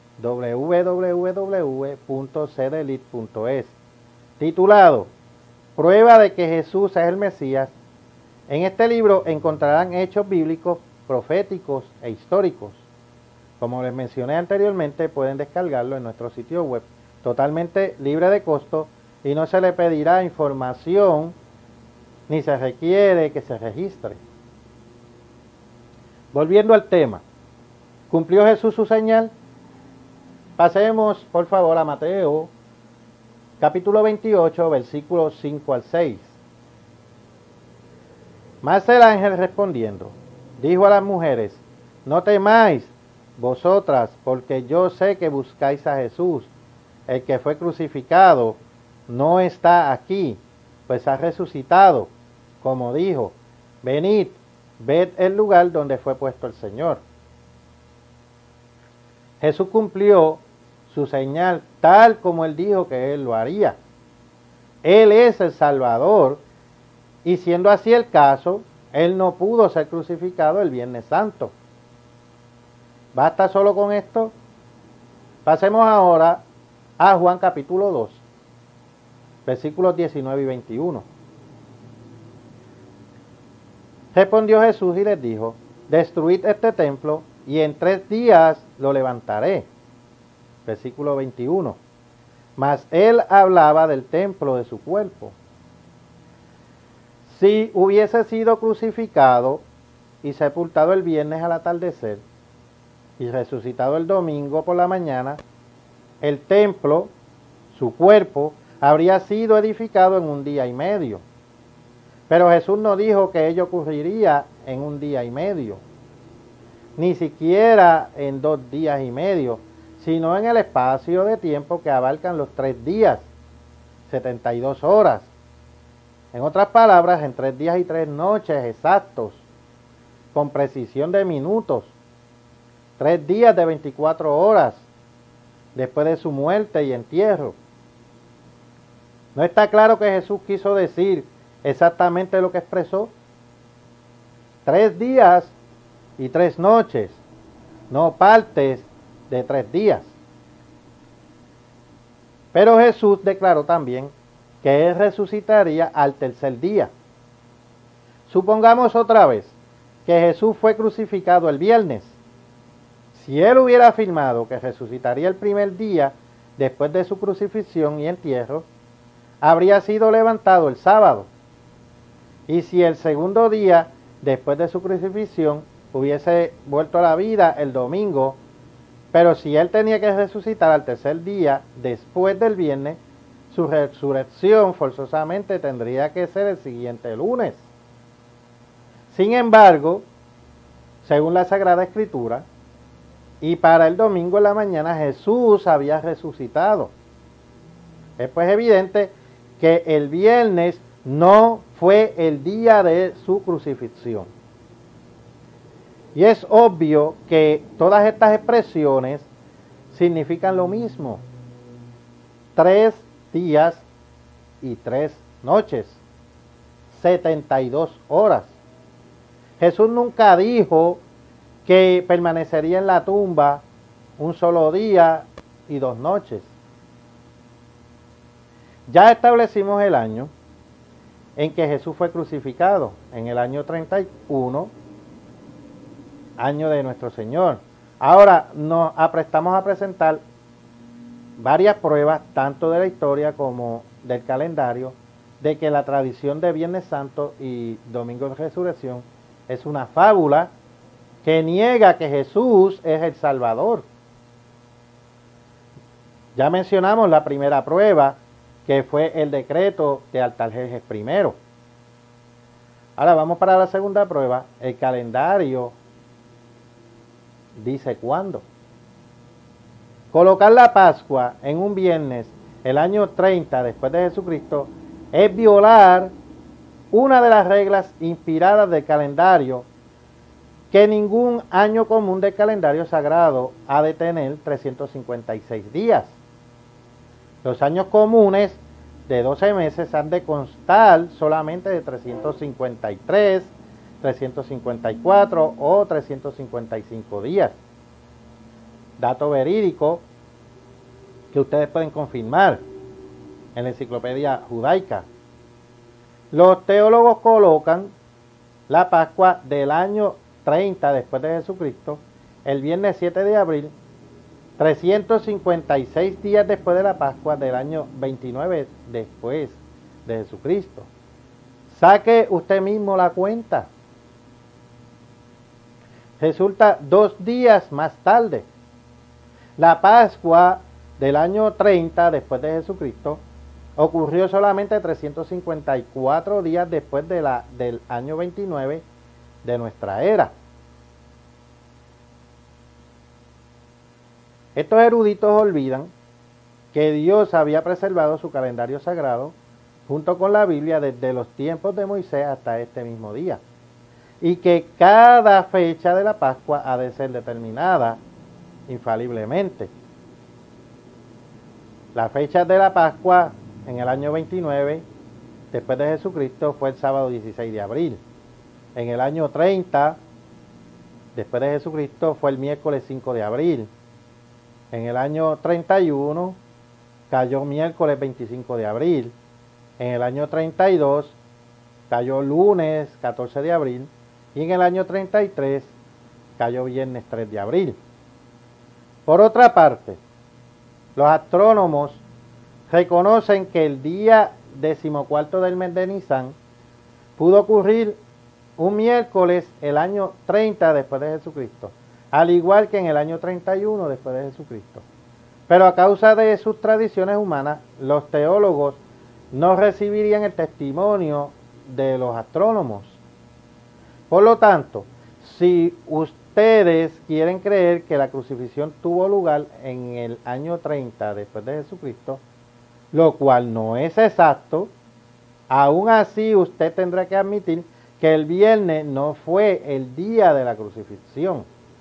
www.cdlidd.es titulado Prueba de que Jesús es el Mesías. En este libro encontrarán hechos bíblicos, proféticos e históricos. Como les mencioné anteriormente, pueden descargarlo en nuestro sitio web, totalmente libre de costo, y no se le pedirá información ni se requiere que se registre. Volviendo al tema, ¿cumplió Jesús su señal? Pasemos, por favor, a Mateo, capítulo 28, versículos 5 al 6. Mas el ángel respondiendo, dijo a las mujeres, no temáis vosotras, porque yo sé que buscáis a Jesús, el que fue crucificado, no está aquí, pues ha resucitado, como dijo, venid, ved el lugar donde fue puesto el Señor. Jesús cumplió su señal tal como él dijo que él lo haría. Él es el Salvador, y siendo así el caso, él no pudo ser crucificado el Viernes Santo. ¿Basta solo con esto? Pasemos ahora a Juan capítulo 2, versículos 19 y 21. Respondió Jesús y les dijo, destruid este templo y en 3 días lo levantaré. Versículo 21. Mas él hablaba del templo de su cuerpo. Si hubiese sido crucificado y sepultado el viernes al atardecer y resucitado el domingo por la mañana, el templo, su cuerpo, habría sido edificado en 1 día y medio. Pero Jesús no dijo que ello ocurriría en 1 día y medio, ni siquiera en 2 días y medio, sino en el espacio de tiempo que abarcan los 3 días, 72 horas. En otras palabras, en 3 días y 3 noches exactos, con precisión de minutos, 3 días de 24 horas, después de su muerte y entierro. ¿No está claro que Jesús quiso decir exactamente lo que expresó? 3 días y 3 noches, no partes de 3 días. Pero Jesús declaró también que él resucitaría al tercer día. Supongamos otra vez que Jesús fue crucificado el viernes. Si él hubiera afirmado que resucitaría el primer día después de su crucifixión y entierro, habría sido levantado el sábado. Y si el segundo día después de su crucifixión hubiese vuelto a la vida el domingo, pero si él tenía que resucitar al tercer día después del viernes, su resurrección forzosamente tendría que ser el siguiente lunes. Sin embargo, según la Sagrada Escritura, y para el domingo en la mañana Jesús había resucitado. Es pues evidente que el viernes no fue el día de su crucifixión. Y es obvio que todas estas expresiones significan lo mismo. 3 días y 3 noches, 72 horas. Jesús nunca dijo que permanecería en la tumba 1 solo día y 2 noches. Ya establecimos el año en que Jesús fue crucificado, en el año 31, año de nuestro Señor. Ahora nos aprestamos a presentar varias pruebas, tanto de la historia como del calendario, de que la tradición de Viernes Santo y Domingo de Resurrección es una fábula que niega que Jesús es el Salvador. Ya mencionamos la primera prueba, que fue el decreto de Artajerjes I. Ahora vamos para la segunda prueba. El calendario dice cuándo. Colocar la Pascua en un viernes, el año 30 después de Jesucristo, es violar una de las reglas inspiradas del calendario que ningún año común del calendario sagrado ha de tener 356 días. Los años comunes de 12 meses han de constar solamente de 353, 354 o 355 días. Dato verídico que ustedes pueden confirmar en la enciclopedia judaica. Los teólogos colocan la Pascua del año 30 después de Jesucristo, el viernes 7 de abril, 356 días después de la Pascua del año 29 después de Jesucristo. Saque usted mismo la cuenta. Resulta 2 días más tarde. La Pascua del año 30 después de Jesucristo ocurrió solamente 354 días después del año 29 de nuestra era. Estos eruditos olvidan que Dios había preservado su calendario sagrado junto con la Biblia desde los tiempos de Moisés hasta este mismo día, y que cada fecha de la Pascua ha de ser determinada infaliblemente. La fecha de la Pascua en el año 29 después de Jesucristo fue el sábado 16 de abril. En el año 30 después de Jesucristo fue el miércoles 5 de abril. En el año 31 cayó miércoles 25 de abril. En el año 32 cayó lunes 14 de abril. Y en el año 33 cayó viernes 3 de abril. Por otra parte, los astrónomos reconocen que el día 14 del mes de Nisan pudo ocurrir un miércoles el año 30 después de Jesucristo, al igual que en el año 31 después de Jesucristo. Pero a causa de sus tradiciones humanas, los teólogos no recibirían el testimonio de los astrónomos. Por lo tanto, si ustedes quieren creer que la crucifixión tuvo lugar en el año 30 después de Jesucristo, lo cual no es exacto, aún así usted tendrá que admitir que el viernes no fue el día de la crucifixión.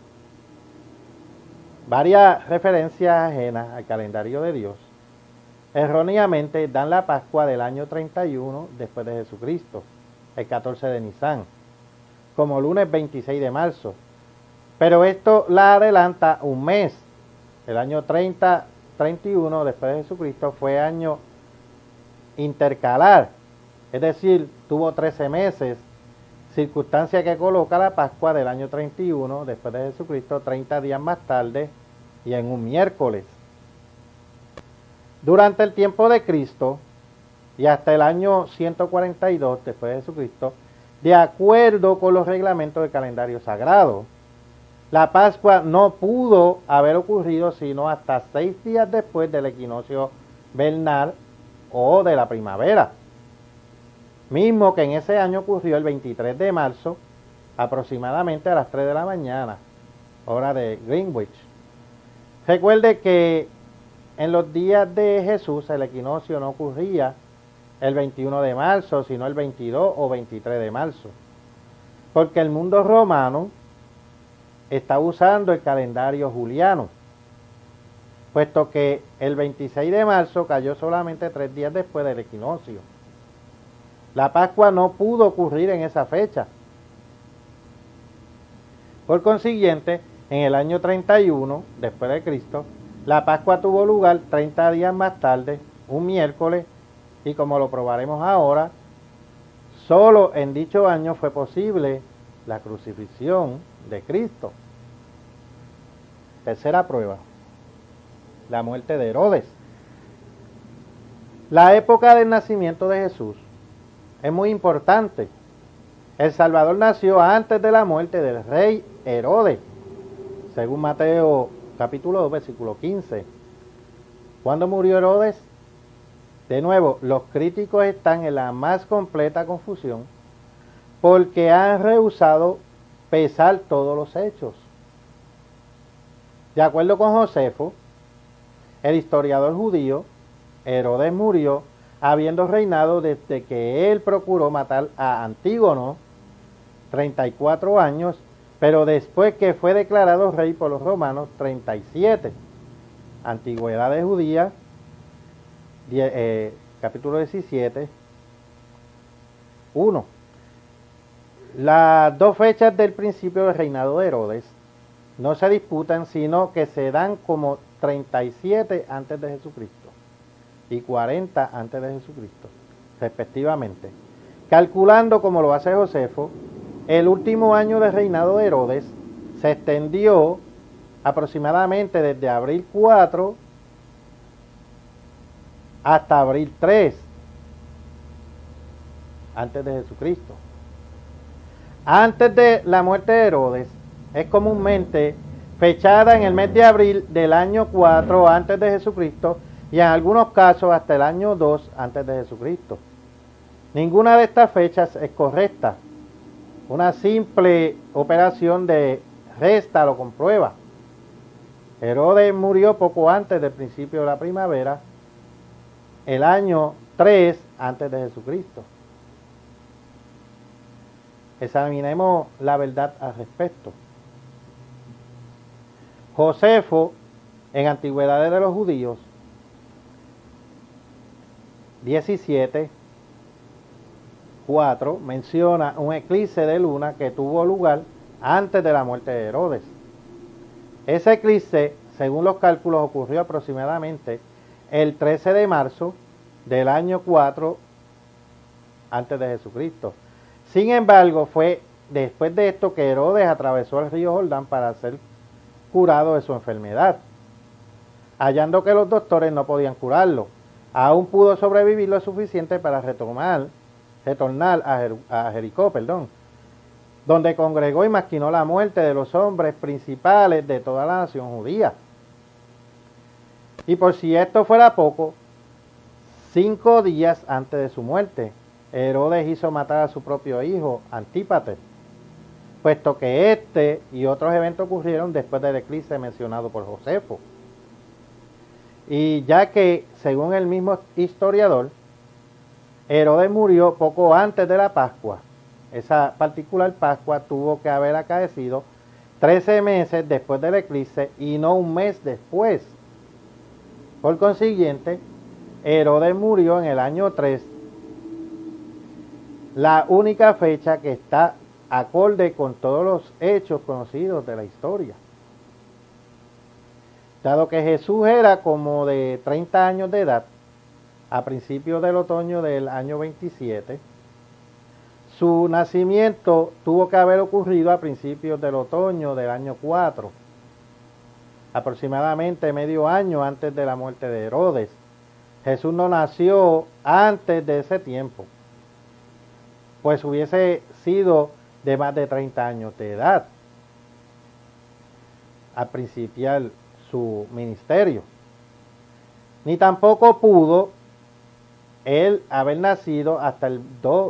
Varias referencias ajenas al calendario de Dios erróneamente dan la Pascua del año 31 después de Jesucristo, el 14 de Nisan, como lunes 26 de marzo. Pero esto la adelanta un mes. El año 31 después de Jesucristo fue año intercalar, es decir, tuvo 13 meses, circunstancia que coloca la Pascua del año 31 después de Jesucristo 30 días más tarde y en un miércoles. Durante el tiempo de Cristo y hasta el año 142 después de Jesucristo, de acuerdo con los reglamentos del calendario sagrado, la Pascua no pudo haber ocurrido sino hasta 6 días después del equinoccio vernal o de la primavera, mismo que en ese año ocurrió el 23 de marzo, aproximadamente a las 3 de la mañana, hora de Greenwich. Recuerde que en los días de Jesús el equinoccio no ocurría el 21 de marzo, sino el 22 o 23 de marzo, porque el mundo romano está usando el calendario juliano, puesto que el 26 de marzo cayó solamente 3 días después del equinoccio. La Pascua no pudo ocurrir en esa fecha. Por consiguiente, en el año 31 después de Cristo, la Pascua tuvo lugar 30 días más tarde, un miércoles, y como lo probaremos ahora, solo en dicho año fue posible la crucifixión de Cristo. Tercera prueba, la muerte de Herodes. La época del nacimiento de Jesús es muy importante. El Salvador nació antes de la muerte del rey Herodes, según Mateo capítulo 2, versículo 15. ¿Cuándo murió Herodes? De nuevo, los críticos están en la más completa confusión porque han rehusado pesar todos los hechos. De acuerdo con Josefo, el historiador judío, Herodes murió habiendo reinado desde que él procuró matar a Antígono, 34 años, pero después que fue declarado rey por los romanos, 37. Antigüedades Judías, capítulo 17, 1. Las dos fechas del principio del reinado de Herodes no se disputan, sino que se dan como 37 antes de Jesucristo y 40 antes de Jesucristo, respectivamente. Calculando como lo hace Josefo, el último año de reinado de Herodes se extendió aproximadamente desde abril 4 hasta abril 3 antes de Jesucristo. Antes de la muerte de Herodes es comúnmente fechada en el mes de abril del año 4 antes de Jesucristo y en algunos casos hasta el año 2 antes de Jesucristo. Ninguna de estas fechas es correcta. Una simple operación de resta lo comprueba. Herodes murió poco antes del principio de la primavera, el año 3 antes de Jesucristo. Examinemos la verdad al respecto. Josefo, en Antigüedades de los Judíos, 17, 4, menciona un eclipse de luna que tuvo lugar antes de la muerte de Herodes. Ese eclipse, según los cálculos, ocurrió aproximadamente el 13 de marzo del año 4 antes de Jesucristo. Sin embargo, fue después de esto que Herodes atravesó el río Jordán para ser curado de su enfermedad. Hallando que los doctores no podían curarlo, aún pudo sobrevivir lo suficiente para retornar a Jericó, donde congregó y maquinó la muerte de los hombres principales de toda la nación judía. Y por si esto fuera poco, 5 días antes de su muerte, Herodes hizo matar a su propio hijo, Antípater, puesto que este y otros eventos ocurrieron después del eclipse mencionado por Josefo. Y ya que, según el mismo historiador, Herodes murió poco antes de la Pascua. Esa particular Pascua tuvo que haber acaecido 13 meses después del eclipse y no un mes después. Por consiguiente, Herodes murió en el año 3, la única fecha que está acorde con todos los hechos conocidos de la historia. Dado que Jesús era como de 30 años de edad, a principios del otoño del año 27, su nacimiento tuvo que haber ocurrido a principios del otoño del año 4, aproximadamente medio año antes de la muerte de Herodes. Jesús no nació antes de ese tiempo, pues hubiese sido de más de 30 años de edad al principiar su ministerio. Ni tampoco pudo él haber nacido hasta el 2.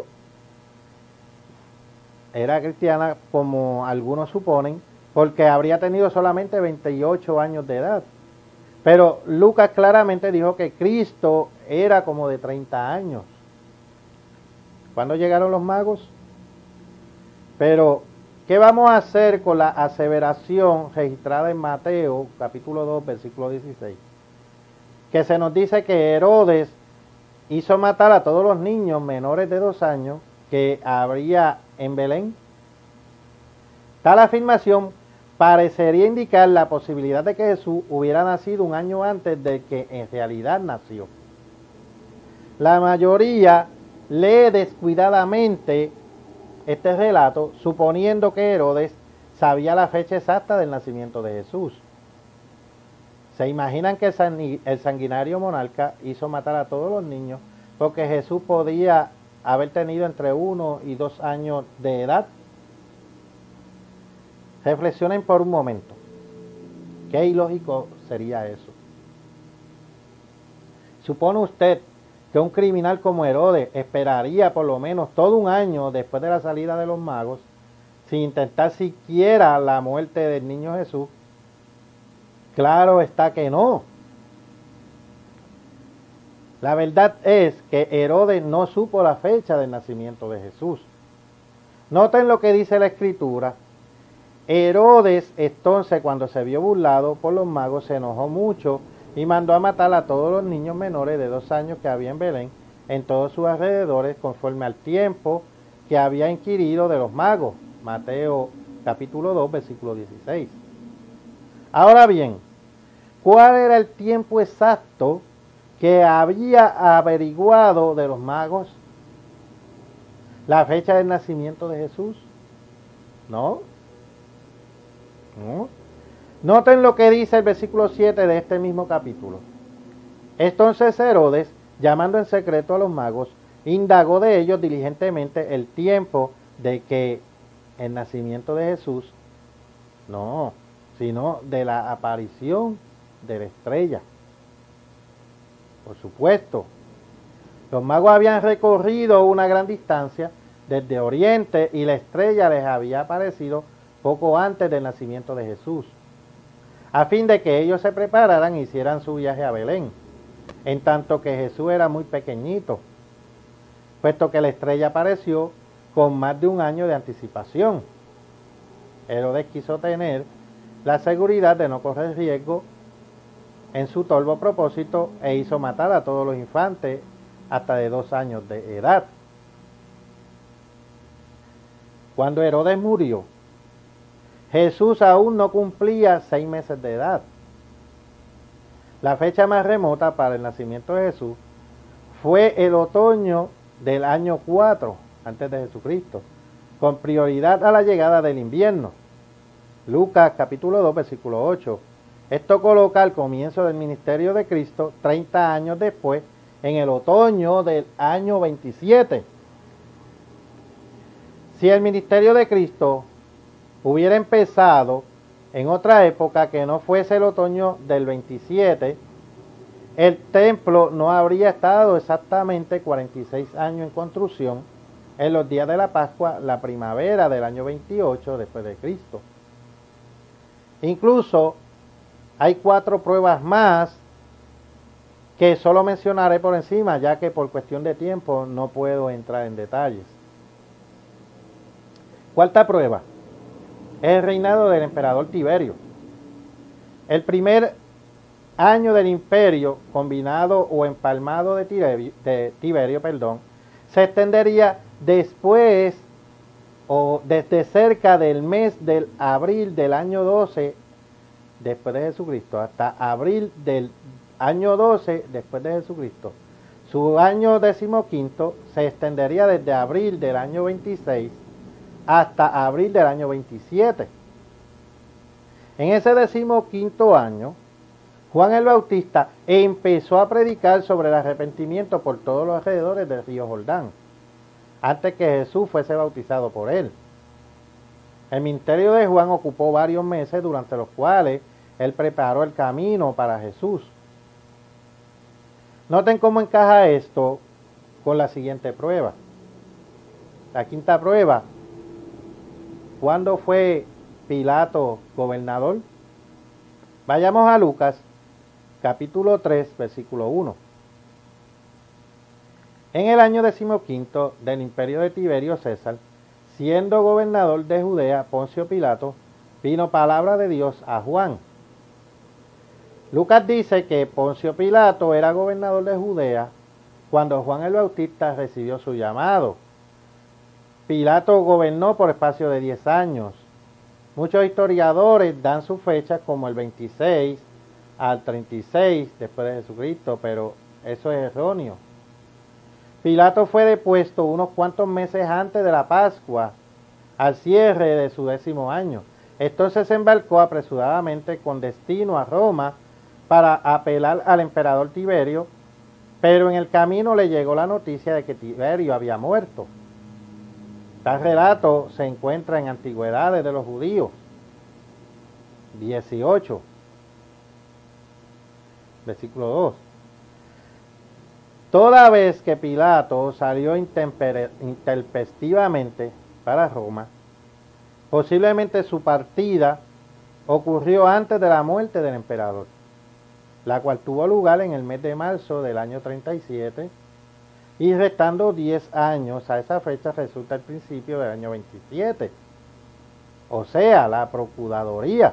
Era cristiana, como algunos suponen, porque habría tenido solamente 28 años de edad. Pero Lucas claramente dijo que Cristo era como de 30 años. ¿Cuándo llegaron los magos? Pero, ¿qué vamos a hacer con la aseveración registrada en Mateo, capítulo 2, versículo 16? Que se nos dice que Herodes hizo matar a todos los niños menores de 2 años que habría en Belén. Tal afirmación parecería indicar la posibilidad de que Jesús hubiera nacido un año antes de que en realidad nació. La mayoría lee descuidadamente este relato, suponiendo que Herodes sabía la fecha exacta del nacimiento de Jesús. ¿Se imaginan que el sanguinario monarca hizo matar a todos los niños porque Jesús podía haber tenido entre 1 y 2 años de edad? Reflexionen por un momento. ¿Qué ilógico sería eso? ¿Supone usted que un criminal como Herodes esperaría por lo menos todo un año después de la salida de los magos sin intentar siquiera la muerte del niño Jesús? Claro está que no. La verdad es que Herodes no supo la fecha del nacimiento de Jesús. Noten lo que dice la Escritura. Herodes, entonces, cuando se vio burlado por los magos, se enojó mucho y mandó a matar a todos los niños menores de 2 años que había en Belén, en todos sus alrededores, conforme al tiempo que había inquirido de los magos. Mateo capítulo 2, versículo 16. Ahora bien, ¿cuál era el tiempo exacto que había averiguado de los magos? ¿La fecha del nacimiento de Jesús? No. Noten lo que dice el versículo 7 de este mismo capítulo. Entonces Herodes, llamando en secreto a los magos, indagó de ellos diligentemente el tiempo de que el nacimiento de Jesús, no, sino de la aparición de la estrella. Por supuesto, los magos habían recorrido una gran distancia desde Oriente y la estrella les había aparecido poco antes del nacimiento de Jesús, a fin de que ellos se prepararan e hicieran su viaje a Belén, en tanto que Jesús era muy pequeñito, puesto que la estrella apareció con más de un año de anticipación. Herodes quiso tener la seguridad de no correr riesgo en su torvo propósito e hizo matar a todos los infantes hasta de 2 años de edad. Cuando Herodes murió, Jesús aún no cumplía 6 meses de edad. La fecha más remota para el nacimiento de Jesús fue el otoño del año 4 antes de Jesucristo, con prioridad a la llegada del invierno. Lucas capítulo 2 versículo 8. Esto coloca el comienzo del ministerio de Cristo 30 años después, en el otoño del año 27. Si el ministerio de Cristo hubiera empezado en otra época que no fuese el otoño del 27, el templo no habría estado exactamente 46 años en construcción en los días de la Pascua, la primavera del año 28 después de Cristo. Incluso hay 4 pruebas más que solo mencionaré por encima, ya que por cuestión de tiempo no puedo entrar en detalles. Cuarta prueba es el reinado del emperador Tiberio. El primer año del imperio combinado o empalmado de Tiberio, se extendería después o desde cerca del mes del abril del año 12 después de Jesucristo hasta abril del año 12 después de Jesucristo. Su año 15 se extendería desde abril del año 26 hasta abril del año 27. En ese 15 año, Juan el Bautista empezó a predicar sobre el arrepentimiento por todos los alrededores del río Jordán, antes que Jesús fuese bautizado por él. El ministerio de Juan ocupó varios meses, durante los cuales él preparó el camino para Jesús. Noten cómo encaja esto con la siguiente prueba. La quinta prueba. ¿Cuándo fue Pilato gobernador? Vayamos a Lucas, capítulo 3, versículo 1. En el año 15 del imperio de Tiberio César, siendo gobernador de Judea, Poncio Pilato, vino palabra de Dios a Juan. Lucas dice que Poncio Pilato era gobernador de Judea cuando Juan el Bautista recibió su llamado. Pilato gobernó por espacio de 10 años. Muchos historiadores dan su fecha como el 26 al 36 después de Jesucristo, pero eso es erróneo. Pilato fue depuesto unos cuantos meses antes de la Pascua, al cierre de su 10º año. Entonces se embarcó apresuradamente con destino a Roma para apelar al emperador Tiberio, pero en el camino le llegó la noticia de que Tiberio había muerto. Tal relato se encuentra en Antigüedades de los Judíos 18, versículo 2. Toda vez que Pilato salió intempestivamente para Roma, posiblemente su partida ocurrió antes de la muerte del emperador, la cual tuvo lugar en el mes de marzo del año 37, y restando 10 años a esa fecha resulta el principio del año 27. o sea, la Procuraduría.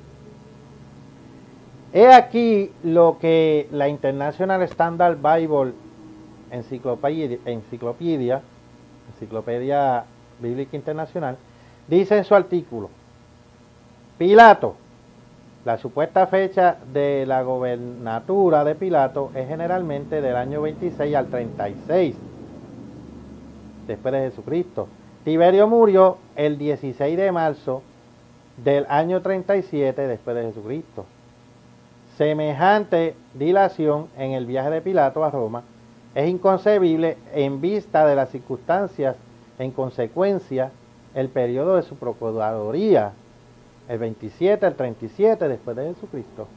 He aquí lo que la International Standard Bible Enciclopedia Bíblica Internacional, dice en su artículo: Pilato, la supuesta fecha de la gobernatura de Pilato es generalmente del año 26 al 36 después de Jesucristo. Tiberio murió el 16 de marzo del año 37 después de Jesucristo. Semejante dilación en el viaje de Pilato a Roma es inconcebible en vista de las circunstancias. En consecuencia, el periodo de su procuraduría, el 27 al 37 después de Jesucristo.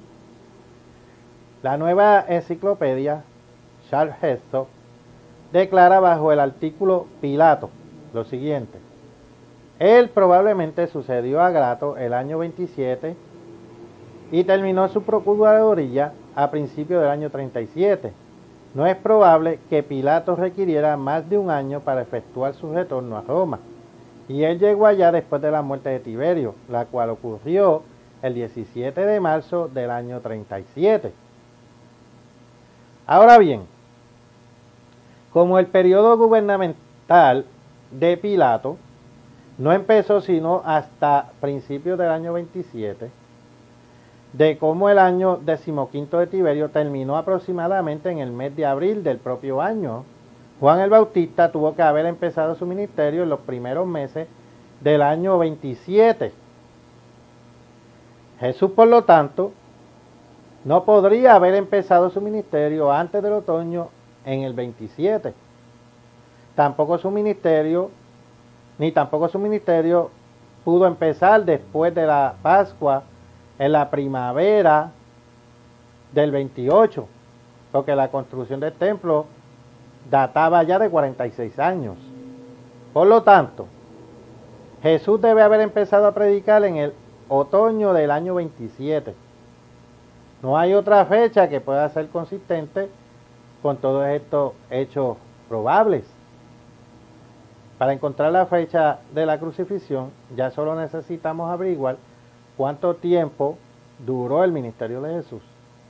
La nueva enciclopedia, Charles Hesto, declara bajo el artículo Pilato lo siguiente: él probablemente sucedió a Grato el año 27 y terminó su procuraduría a principios del año 37. No es probable que Pilato requiriera más de un año para efectuar su retorno a Roma, y él llegó allá después de la muerte de Tiberio, la cual ocurrió el 17 de marzo del año 37. Ahora bien, como el periodo gubernamental de Pilato no empezó sino hasta principios del año 27, de cómo el año 15 de Tiberio terminó aproximadamente en el mes de abril del propio año, Juan el Bautista tuvo que haber empezado su ministerio en los primeros meses del año 27. Jesús, por lo tanto, no podría haber empezado su ministerio antes del otoño en el 27. Tampoco su ministerio pudo empezar después de la Pascua en la primavera del 28, porque la construcción del templo databa ya de 46 años. Por lo tanto, Jesús debe haber empezado a predicar en el otoño del año 27. No hay otra fecha que pueda ser consistente con todos estos hechos probables. Para encontrar la fecha de la crucifixión, ya solo necesitamos averiguar cuánto tiempo duró el ministerio de Jesús.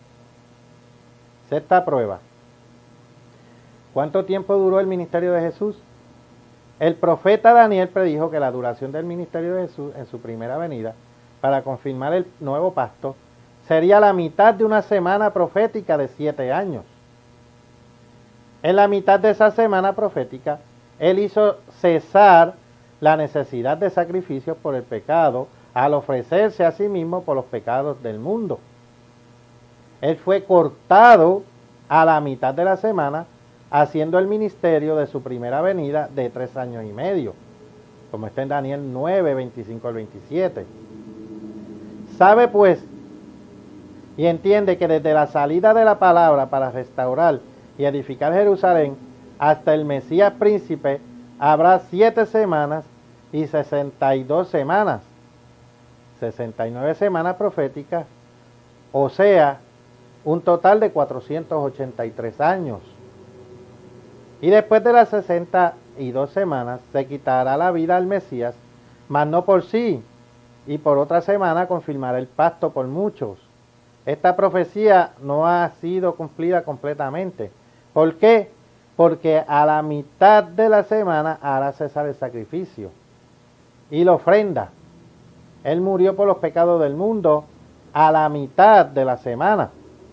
Sexta prueba. ¿Cuánto tiempo duró el ministerio de Jesús? El profeta Daniel predijo que la duración del ministerio de Jesús en su primera venida, para confirmar el nuevo pacto, sería la mitad de una semana profética de 7 años. En la mitad de esa semana profética, él hizo cesar la necesidad de sacrificios por el pecado al ofrecerse a sí mismo por los pecados del mundo. Él fue cortado a la mitad de la semana, haciendo el ministerio de su primera venida de 3 años y medio, como está en Daniel 9, 25 al 27. Sabe pues y entiende que desde la salida de la palabra para restaurar y edificar Jerusalén hasta el Mesías príncipe habrá 7 semanas y 62 semanas, 69 semanas proféticas, o sea, un total de 483 años. Y después de las 62 semanas se quitará la vida al Mesías, mas no por sí, y por otra semana confirmará el pacto por muchos. Esta profecía no ha sido cumplida completamente. ¿Por qué? Porque a la mitad de la semana hará cesar el sacrificio y la ofrenda. Él murió por los pecados del mundo a la mitad de la semana.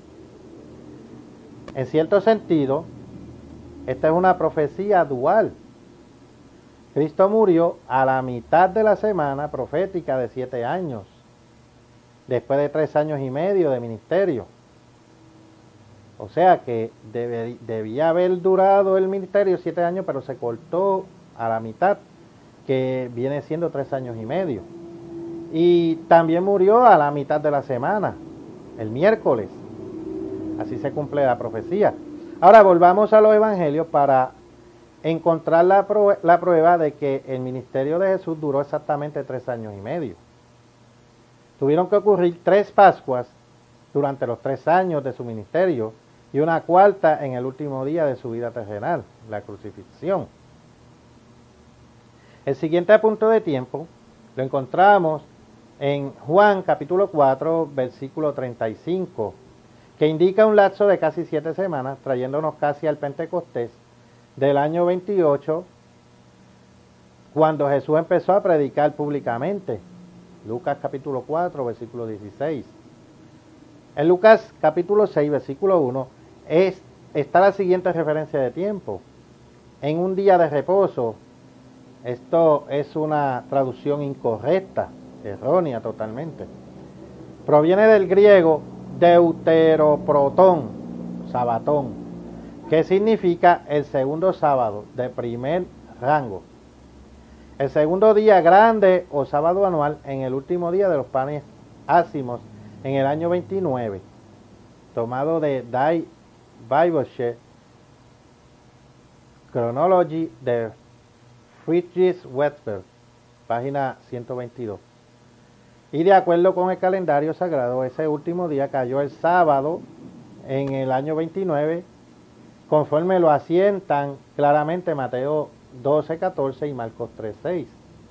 En cierto sentido, esta es una profecía dual. Cristo murió a la mitad de la semana profética de 7 años, después de 3 años y medio de ministerio. O sea que debía haber durado el ministerio 7 años, pero se cortó a la mitad, que viene siendo 3 años y medio. Y también murió a la mitad de la semana, el miércoles. Así se cumple la profecía. Ahora volvamos a los evangelios para encontrar la prueba de que el ministerio de Jesús duró exactamente 3 años y medio. Tuvieron que ocurrir 3 Pascuas durante los 3 años de su ministerio y una cuarta en el último día de su vida terrenal, la crucifixión. El siguiente punto de tiempo Lo encontramos en Juan capítulo 4, versículo 35, que indica un lapso de casi 7 semanas, trayéndonos casi al Pentecostés del año 28, cuando Jesús empezó a predicar públicamente. Lucas capítulo 4, versículo 16. En Lucas capítulo 6, versículo 1, está la siguiente referencia de tiempo. En un día de reposo. Esto es una traducción incorrecta, errónea totalmente. Proviene del griego deuteroprotón, sabatón, que significa el segundo sábado de primer rango. El segundo día grande o sábado anual en el último día de los panes ácimos en el año 29, tomado de Die Biblische Chronology de Friedrich Wetzel, página 122. Y de acuerdo con el calendario sagrado, ese último día cayó el sábado en el año 29, conforme lo asientan claramente Mateo 12:14 y Marcos 3:6.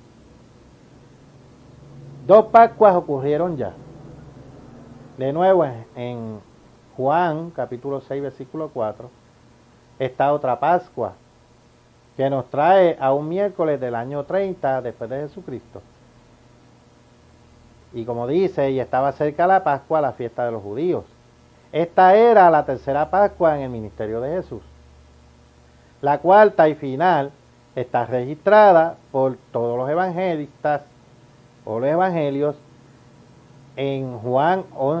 2 Pascuas ocurrieron ya. De nuevo, en Juan capítulo 6, versículo 4, está otra Pascua, que nos trae a un miércoles del año 30 después de Jesucristo. Y como dice, y estaba cerca la Pascua, la fiesta de los judíos. Esta era la tercera Pascua en el ministerio de Jesús. La cuarta y final está registrada por todos los evangelistas o los evangelios en Juan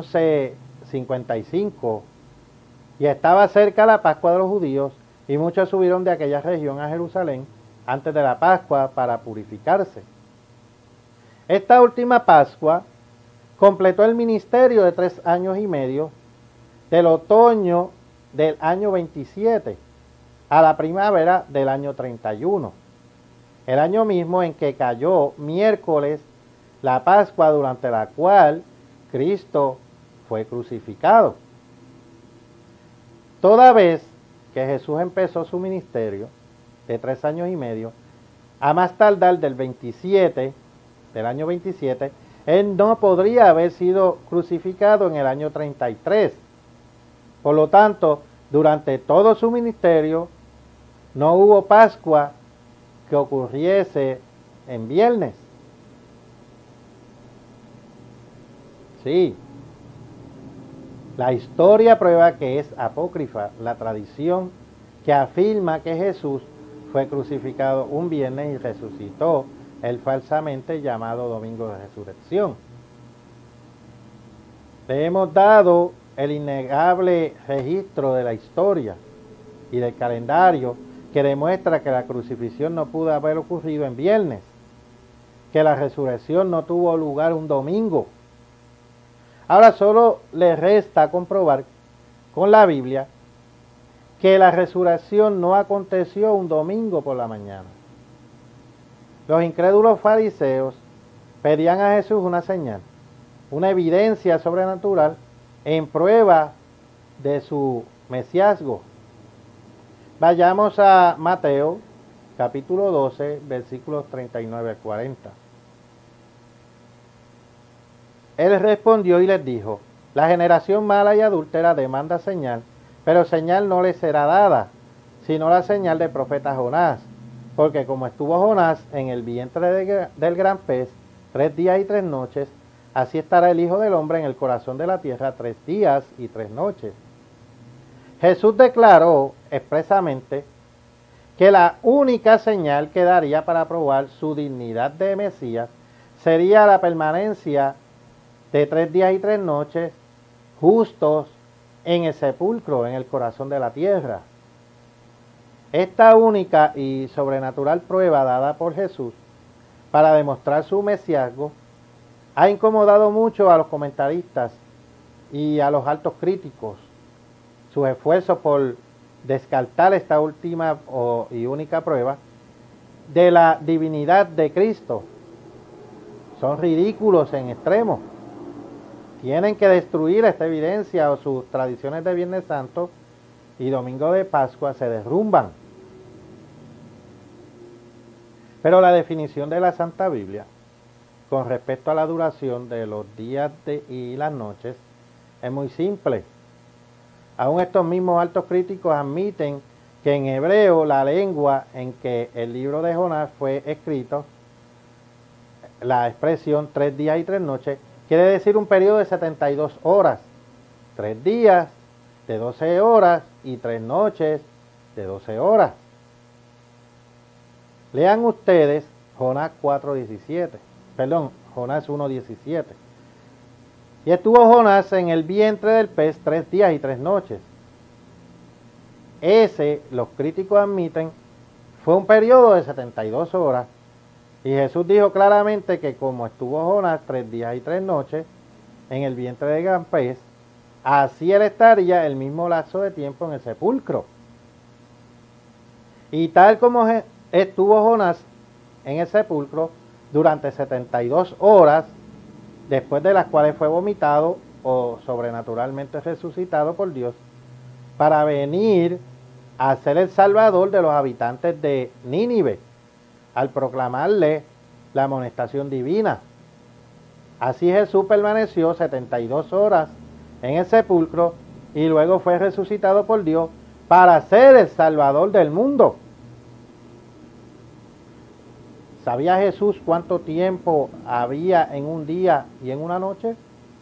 11:55. Y estaba cerca la Pascua de los judíos, y muchos subieron de aquella región a Jerusalén antes de la Pascua para purificarse. Esta última Pascua completó el ministerio de 3 años y medio, del otoño del año 27 a la primavera del año 31, el año mismo en que cayó miércoles la Pascua durante la cual Cristo fue crucificado. Toda vez que Jesús empezó su ministerio de 3 años y medio, a más tardar del año 27, Él no podría haber sido crucificado en el año 33. Por lo tanto, durante todo su ministerio, no hubo Pascua que ocurriese en viernes. Sí. La historia prueba que es apócrifa la tradición que afirma que Jesús fue crucificado un viernes y resucitó el falsamente llamado Domingo de Resurrección. Le hemos dado el innegable registro de la historia y del calendario que demuestra que la crucifixión no pudo haber ocurrido en viernes, que la resurrección no tuvo lugar un domingo. Ahora solo le resta comprobar con la Biblia que la resurrección no aconteció un domingo por la mañana. Los incrédulos fariseos pedían a Jesús una señal, una evidencia sobrenatural en prueba de su mesiasgo. Vayamos a Mateo capítulo 12, versículos 39 al 40. Él respondió y les dijo: la generación mala y adúltera demanda señal, pero señal no le será dada, sino la señal del profeta Jonás. Porque como estuvo Jonás en el vientre del gran pez 3 días y 3 noches, así estará el Hijo del Hombre en el corazón de la tierra 3 días y 3 noches. Jesús declaró expresamente que la única señal que daría para probar su dignidad de Mesías sería la permanencia de 3 días y 3 noches justos en el sepulcro, en el corazón de la tierra. Esta única y sobrenatural prueba dada por Jesús para demostrar su mesiasgo ha incomodado mucho a los comentaristas y a los altos críticos. Sus esfuerzos por descartar esta última y única prueba de la divinidad de Cristo son ridículos en extremo. Tienen que destruir esta evidencia o sus tradiciones de Viernes Santo y Domingo de Pascua se derrumban. Pero la definición de la Santa Biblia con respecto a la duración de los días y las noches es muy simple. Aún estos mismos altos críticos admiten que en hebreo, la lengua en que el libro de Jonás fue escrito, la expresión 3 días y 3 noches, quiere decir un periodo de 72 horas. 3 días de 12 horas y 3 noches de 12 horas. Lean ustedes Jonás 4:17, perdón, Jonás 1:17. Y estuvo Jonás en el vientre del pez 3 días y 3 noches. Ese, los críticos admiten, fue un periodo de 72 horas. Y Jesús dijo claramente que como estuvo Jonás 3 días y 3 noches en el vientre del gran pez, así él estaría el mismo lapso de tiempo en el sepulcro. Y tal como estuvo Jonás en el sepulcro durante 72 horas, después de las cuales fue vomitado o sobrenaturalmente resucitado por Dios, para venir a ser el salvador de los habitantes de Nínive, al proclamarle la amonestación divina. Así Jesús permaneció 72 horas en el sepulcro y luego fue resucitado por Dios para ser el salvador del mundo. ¿Sabía Jesús cuánto tiempo había en un día y en una noche?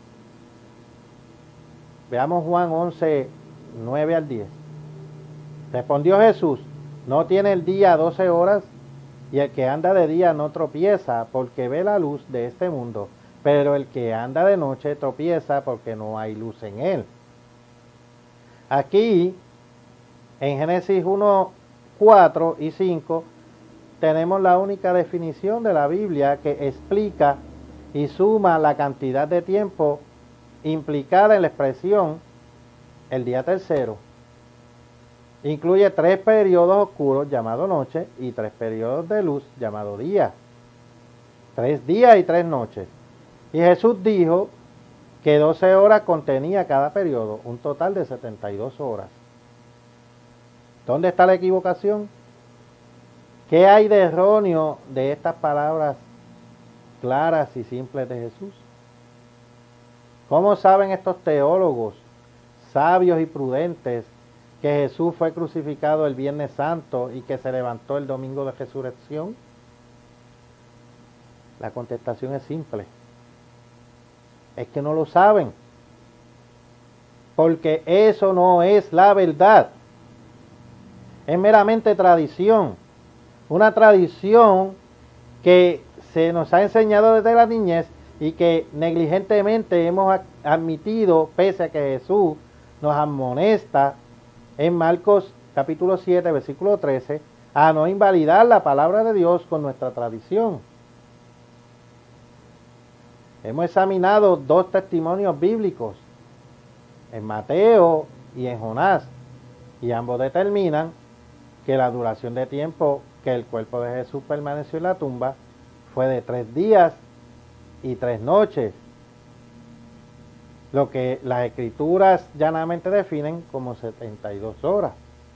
Veamos Juan 11, 9 al 10. Respondió Jesús: ¿no tiene el día 12 horas? Y el que anda de día no tropieza porque ve la luz de este mundo, pero el que anda de noche tropieza porque no hay luz en él. Aquí, en Génesis 1, 4 y 5, tenemos la única definición de la Biblia que explica y suma la cantidad de tiempo implicada en la expresión el día tercero. Incluye 3 periodos oscuros llamados noche y 3 periodos de luz llamados día. 3 días y 3 noches. Y Jesús dijo que 12 horas contenía cada periodo, un total de 72 horas. ¿Dónde está la equivocación? ¿Qué hay de erróneo de estas palabras claras y simples de Jesús? ¿Cómo saben estos teólogos sabios y prudentes que Jesús fue crucificado el Viernes Santo y que se levantó el domingo de resurrección? La contestación es simple. Es que no lo saben. Porque eso no es la verdad. Es meramente tradición. Una tradición que se nos ha enseñado desde la niñez y que negligentemente hemos admitido, pese a que Jesús nos amonesta en Marcos capítulo 7, versículo 13, a no invalidar la palabra de Dios con nuestra tradición. Hemos examinado 2 testimonios bíblicos, en Mateo y en Jonás, y ambos determinan que la duración de tiempo que el cuerpo de Jesús permaneció en la tumba fue de 3 días y 3 noches, lo que las escrituras llanamente definen como 72 horas.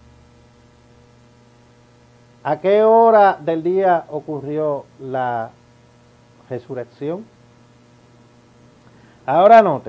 ¿A qué hora del día ocurrió la resurrección? Ahora note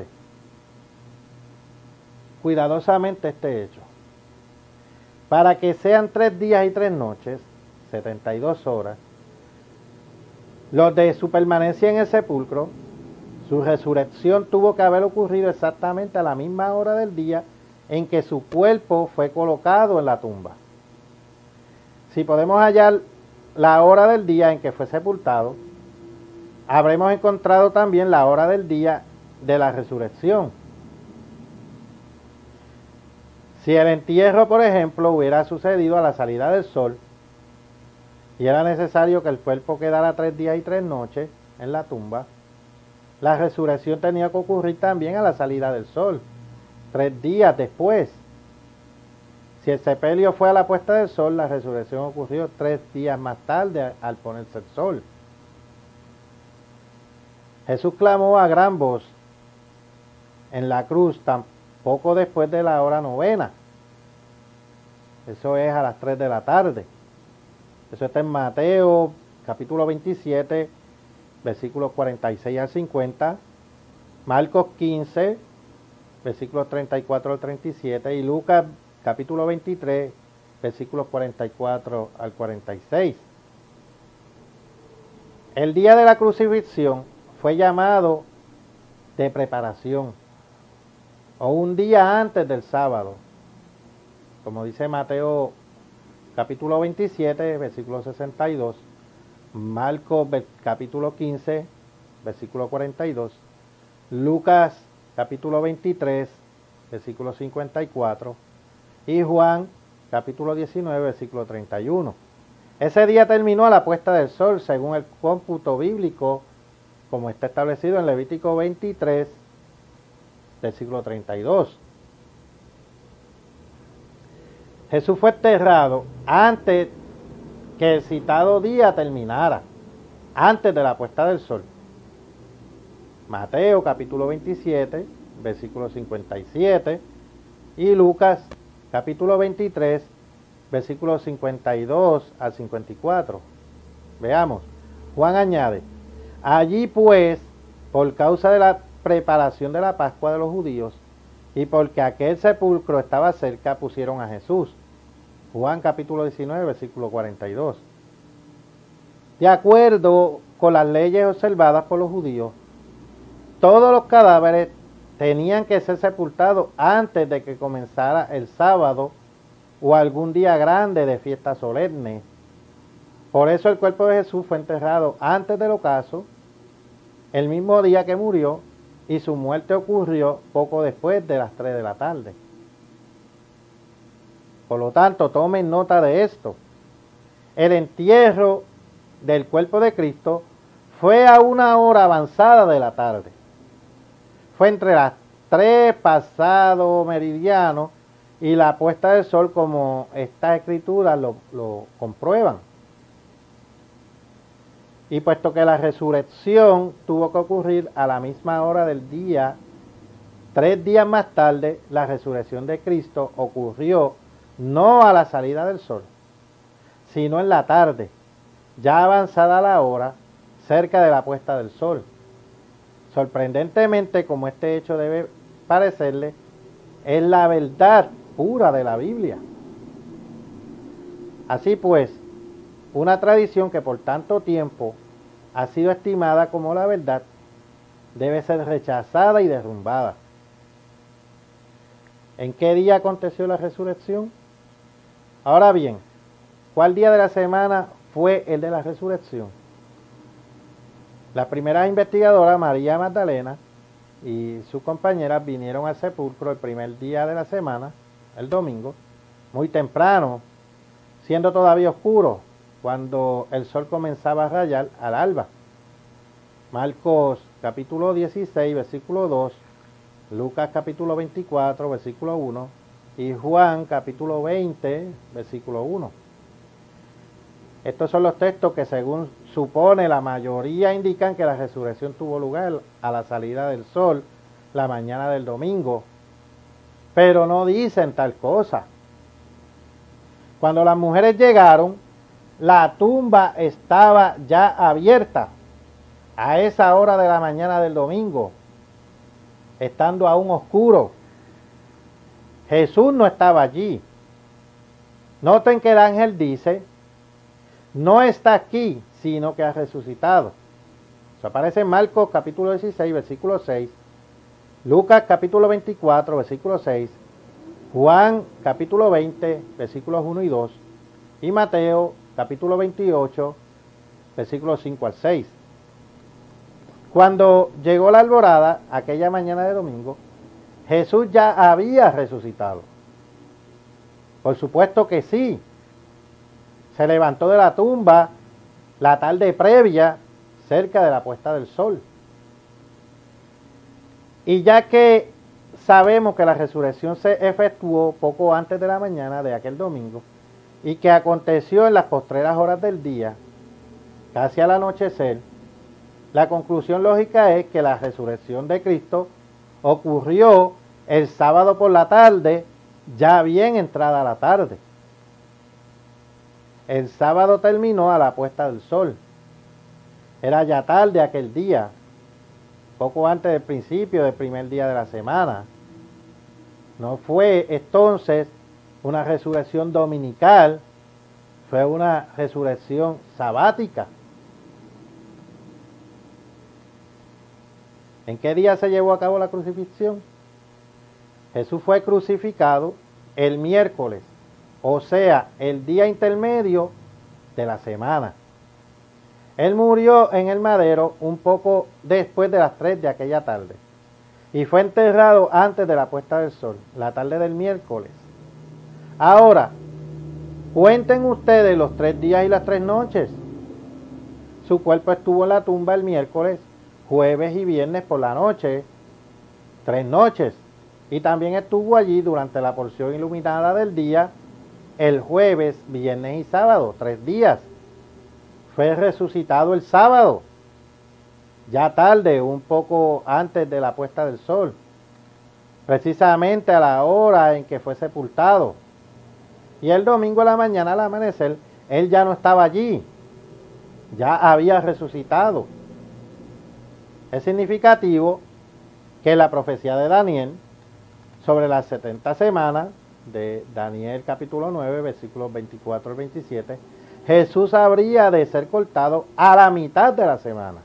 cuidadosamente este hecho. Para que sean 3 días y 3 noches, 72 horas, los de su permanencia en el sepulcro, su resurrección tuvo que haber ocurrido exactamente a la misma hora del día en que su cuerpo fue colocado en la tumba. Si podemos hallar la hora del día en que fue sepultado, habremos encontrado también la hora del día de la resurrección. Si el entierro, por ejemplo, hubiera sucedido a la salida del sol y era necesario que el cuerpo quedara 3 días y 3 noches en la tumba, la resurrección tenía que ocurrir también a la salida del sol, 3 días después. Si el sepelio fue a la puesta del sol, la resurrección ocurrió 3 días más tarde al ponerse el sol. Jesús clamó a gran voz en la cruz poco después de la hora novena. Eso es a las 3 de la tarde. Eso está en Mateo capítulo 27 versículos 46 al 50, Marcos 15, versículos 34 al 37, y Lucas capítulo 23, versículos 44 al 46. El día de la crucifixión fue llamado de preparación, o un día antes del sábado, como dice Mateo capítulo 27, versículo 62, Marcos capítulo 15, versículo 42, Lucas capítulo 23, versículo 54, y Juan capítulo 19, versículo 31. Ese día terminó a la puesta del sol, según el cómputo bíblico, como está establecido en Levítico 23, versículo 32. Jesús fue enterrado antes que el citado día terminara, antes de la puesta del sol. Mateo capítulo 27, versículo 57, y Lucas capítulo 23, versículos 52 al 54. Veamos, Juan añade, allí pues, por causa de la preparación de la Pascua de los judíos, y porque aquel sepulcro estaba cerca, pusieron a Jesús. Juan capítulo 19, versículo 42. De acuerdo con las leyes observadas por los judíos, todos los cadáveres tenían que ser sepultados antes de que comenzara el sábado o algún día grande de fiesta solemne. Por eso el cuerpo de Jesús fue enterrado antes del ocaso, el mismo día que murió, y su muerte ocurrió poco después de las 3 de la tarde. Por lo tanto, tomen nota de esto. El entierro del cuerpo de Cristo fue a una hora avanzada de la tarde. Fue entre las 3 pasado meridiano y la puesta del sol, como estas escrituras lo comprueban. Y puesto que la resurrección tuvo que ocurrir a la misma hora del día, 3 días más tarde, la resurrección de Cristo ocurrió no a la salida del sol, sino en la tarde, ya avanzada la hora, cerca de la puesta del sol. Sorprendentemente, como este hecho debe parecerle, es la verdad pura de la Biblia. Así pues, una tradición que por tanto tiempo ha sido estimada como la verdad, debe ser rechazada y derrumbada. ¿En qué día aconteció la resurrección? Ahora bien, ¿cuál día de la semana fue el de la resurrección? La primera investigadora, María Magdalena, y sus compañeras vinieron al sepulcro el primer día de la semana, el domingo, muy temprano, siendo todavía oscuro, cuando el sol comenzaba a rayar al alba. Marcos capítulo 16, versículo 2, Lucas capítulo 24, versículo 1, y Juan capítulo 20, versículo 1. Estos son los textos que, según supone la mayoría, indican que la resurrección tuvo lugar a la salida del sol la mañana del domingo, pero no dicen tal cosa. Cuando las mujeres llegaron, la tumba estaba ya abierta a esa hora de la mañana del domingo, estando aún oscuro. Jesús no estaba allí. Noten que el ángel dice, no está aquí, sino que ha resucitado. Eso aparece en Marcos capítulo 16, versículo 6, Lucas capítulo 24, versículo 6, Juan capítulo 20, versículos 1 y 2, y Mateo capítulo 28, versículos 5 al 6. Cuando llegó la alborada, aquella mañana de domingo, Jesús ya había resucitado. Por supuesto que sí. Se levantó de la tumba la tarde previa, cerca de la puesta del sol. Y ya que sabemos que la resurrección se efectuó poco antes de la mañana de aquel domingo, y que aconteció en las postreras horas del día, casi al anochecer, la conclusión lógica es que la resurrección de Cristo ocurrió el sábado por la tarde, ya bien entrada la tarde. El sábado terminó a la puesta del sol. Era ya tarde aquel día, poco antes del principio del primer día de la semana. No fue entonces una resurrección dominical, fue una resurrección sabática. ¿En qué día se llevó a cabo la crucifixión? Jesús fue crucificado el miércoles, o sea, el día intermedio de la semana. Él murió en el madero un poco después de las 3 de aquella tarde y fue enterrado antes de la puesta del sol, la tarde del miércoles. Ahora, cuenten ustedes los 3 días y las 3 noches. Su cuerpo estuvo en la tumba el miércoles, jueves y viernes por la noche, 3 noches. Y también estuvo allí durante la porción iluminada del día, el jueves, viernes y sábado, 3 días. Fue resucitado el sábado, ya tarde, un poco antes de la puesta del sol, precisamente a la hora en que fue sepultado. Y el domingo a la mañana al amanecer, él ya no estaba allí, ya había resucitado. Es significativo que la profecía de Daniel sobre las 70 semanas, de Daniel capítulo 9, versículos 24 al 27, Jesús habría de ser cortado a la mitad de la semana.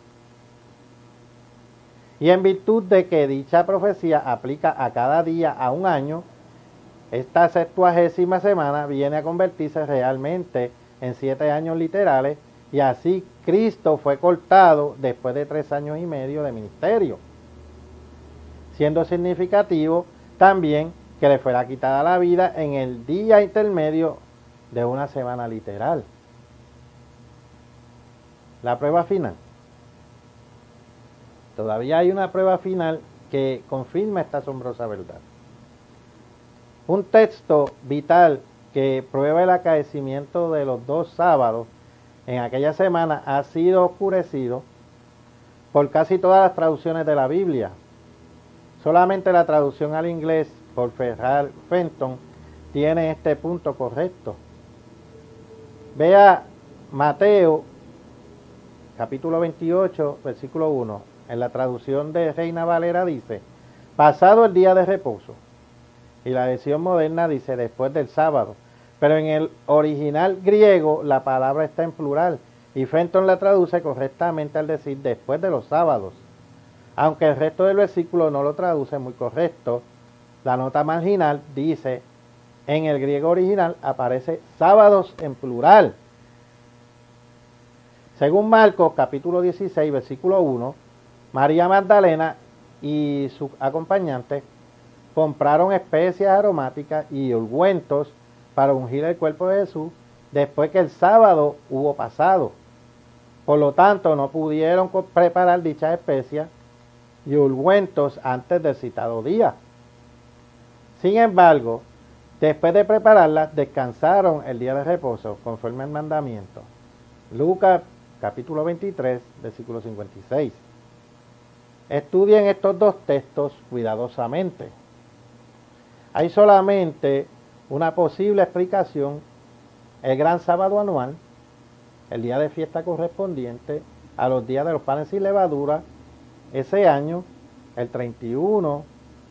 Y en virtud de que dicha profecía aplica a cada día a un año, esta 70ª semana viene a convertirse realmente en 7 años literales, y así Cristo fue cortado después de 3 años y medio de ministerio, siendo significativo también que le fuera quitada la vida en el día intermedio de una semana literal. La prueba final. Todavía hay una prueba final que confirma esta asombrosa verdad. Un texto vital que prueba el acaecimiento de los 2 sábados en aquella semana ha sido oscurecido por casi todas las traducciones de la Biblia. Solamente la traducción al inglés por Ferrar Fenton tiene este punto correcto. Vea Mateo capítulo 28, versículo 1. En la traducción de Reina Valera dice, pasado el día de reposo. Y la versión moderna dice, después del sábado. Pero en el original griego la palabra está en plural, y Fenton la traduce correctamente al decir después de los sábados. Aunque el resto del versículo no lo traduce muy correcto, la nota marginal dice, en el griego original aparece sábados en plural. Según Marcos capítulo 16, versículo 1, María Magdalena y sus acompañantes compraron especias aromáticas y ungüentos para ungir el cuerpo de Jesús después que el sábado hubo pasado. Por lo tanto, no pudieron preparar dichas especias y ungüentos antes del citado día. Sin embargo, después de prepararlas, descansaron el día de reposo conforme al mandamiento. Lucas capítulo 23, versículo 56. Estudien estos 2 textos cuidadosamente. Hay solamente una posible explicación: el gran sábado anual, el día de fiesta correspondiente a los días de los panes sin levadura. Ese año, el 31,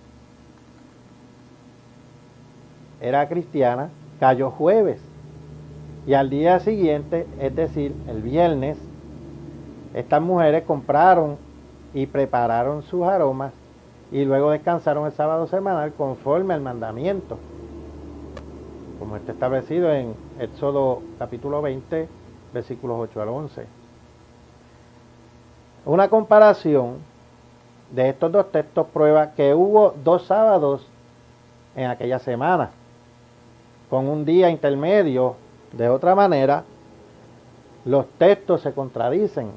era cristiana, cayó jueves, y al día siguiente, es decir, el viernes, estas mujeres compraron y prepararon sus aromas y luego descansaron el sábado semanal conforme al mandamiento, como está establecido en Éxodo capítulo 20, versículos 8 al 11. Una comparación de estos 2 textos prueba que hubo 2 sábados en aquella semana, con un día intermedio. De otra manera, los textos se contradicen.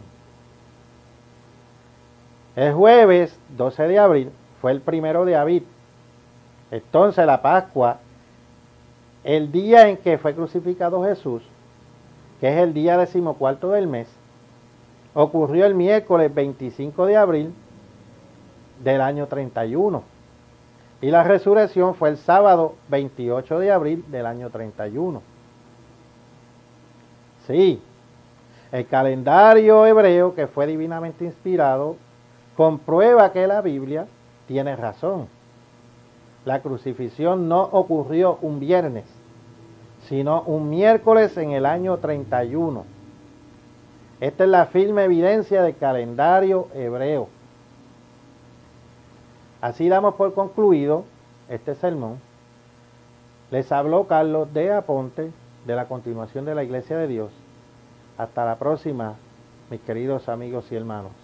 El jueves 12 de abril fue el 1 de Abib. Entonces la Pascua, el día en que fue crucificado Jesús, que es el día 14 del mes, ocurrió el miércoles 25 de abril del año 31. Y la resurrección fue el sábado 28 de abril del año 31. Sí, El calendario hebreo, que fue divinamente inspirado, comprueba que la Biblia tiene razón. La crucifixión no ocurrió un viernes, sino un miércoles en el año 31. Esta es la firme evidencia del calendario hebreo. Así damos por concluido este sermón. Les habló Carlos de Aponte de la Continuación de la Iglesia de Dios. Hasta la próxima, mis queridos amigos y hermanos.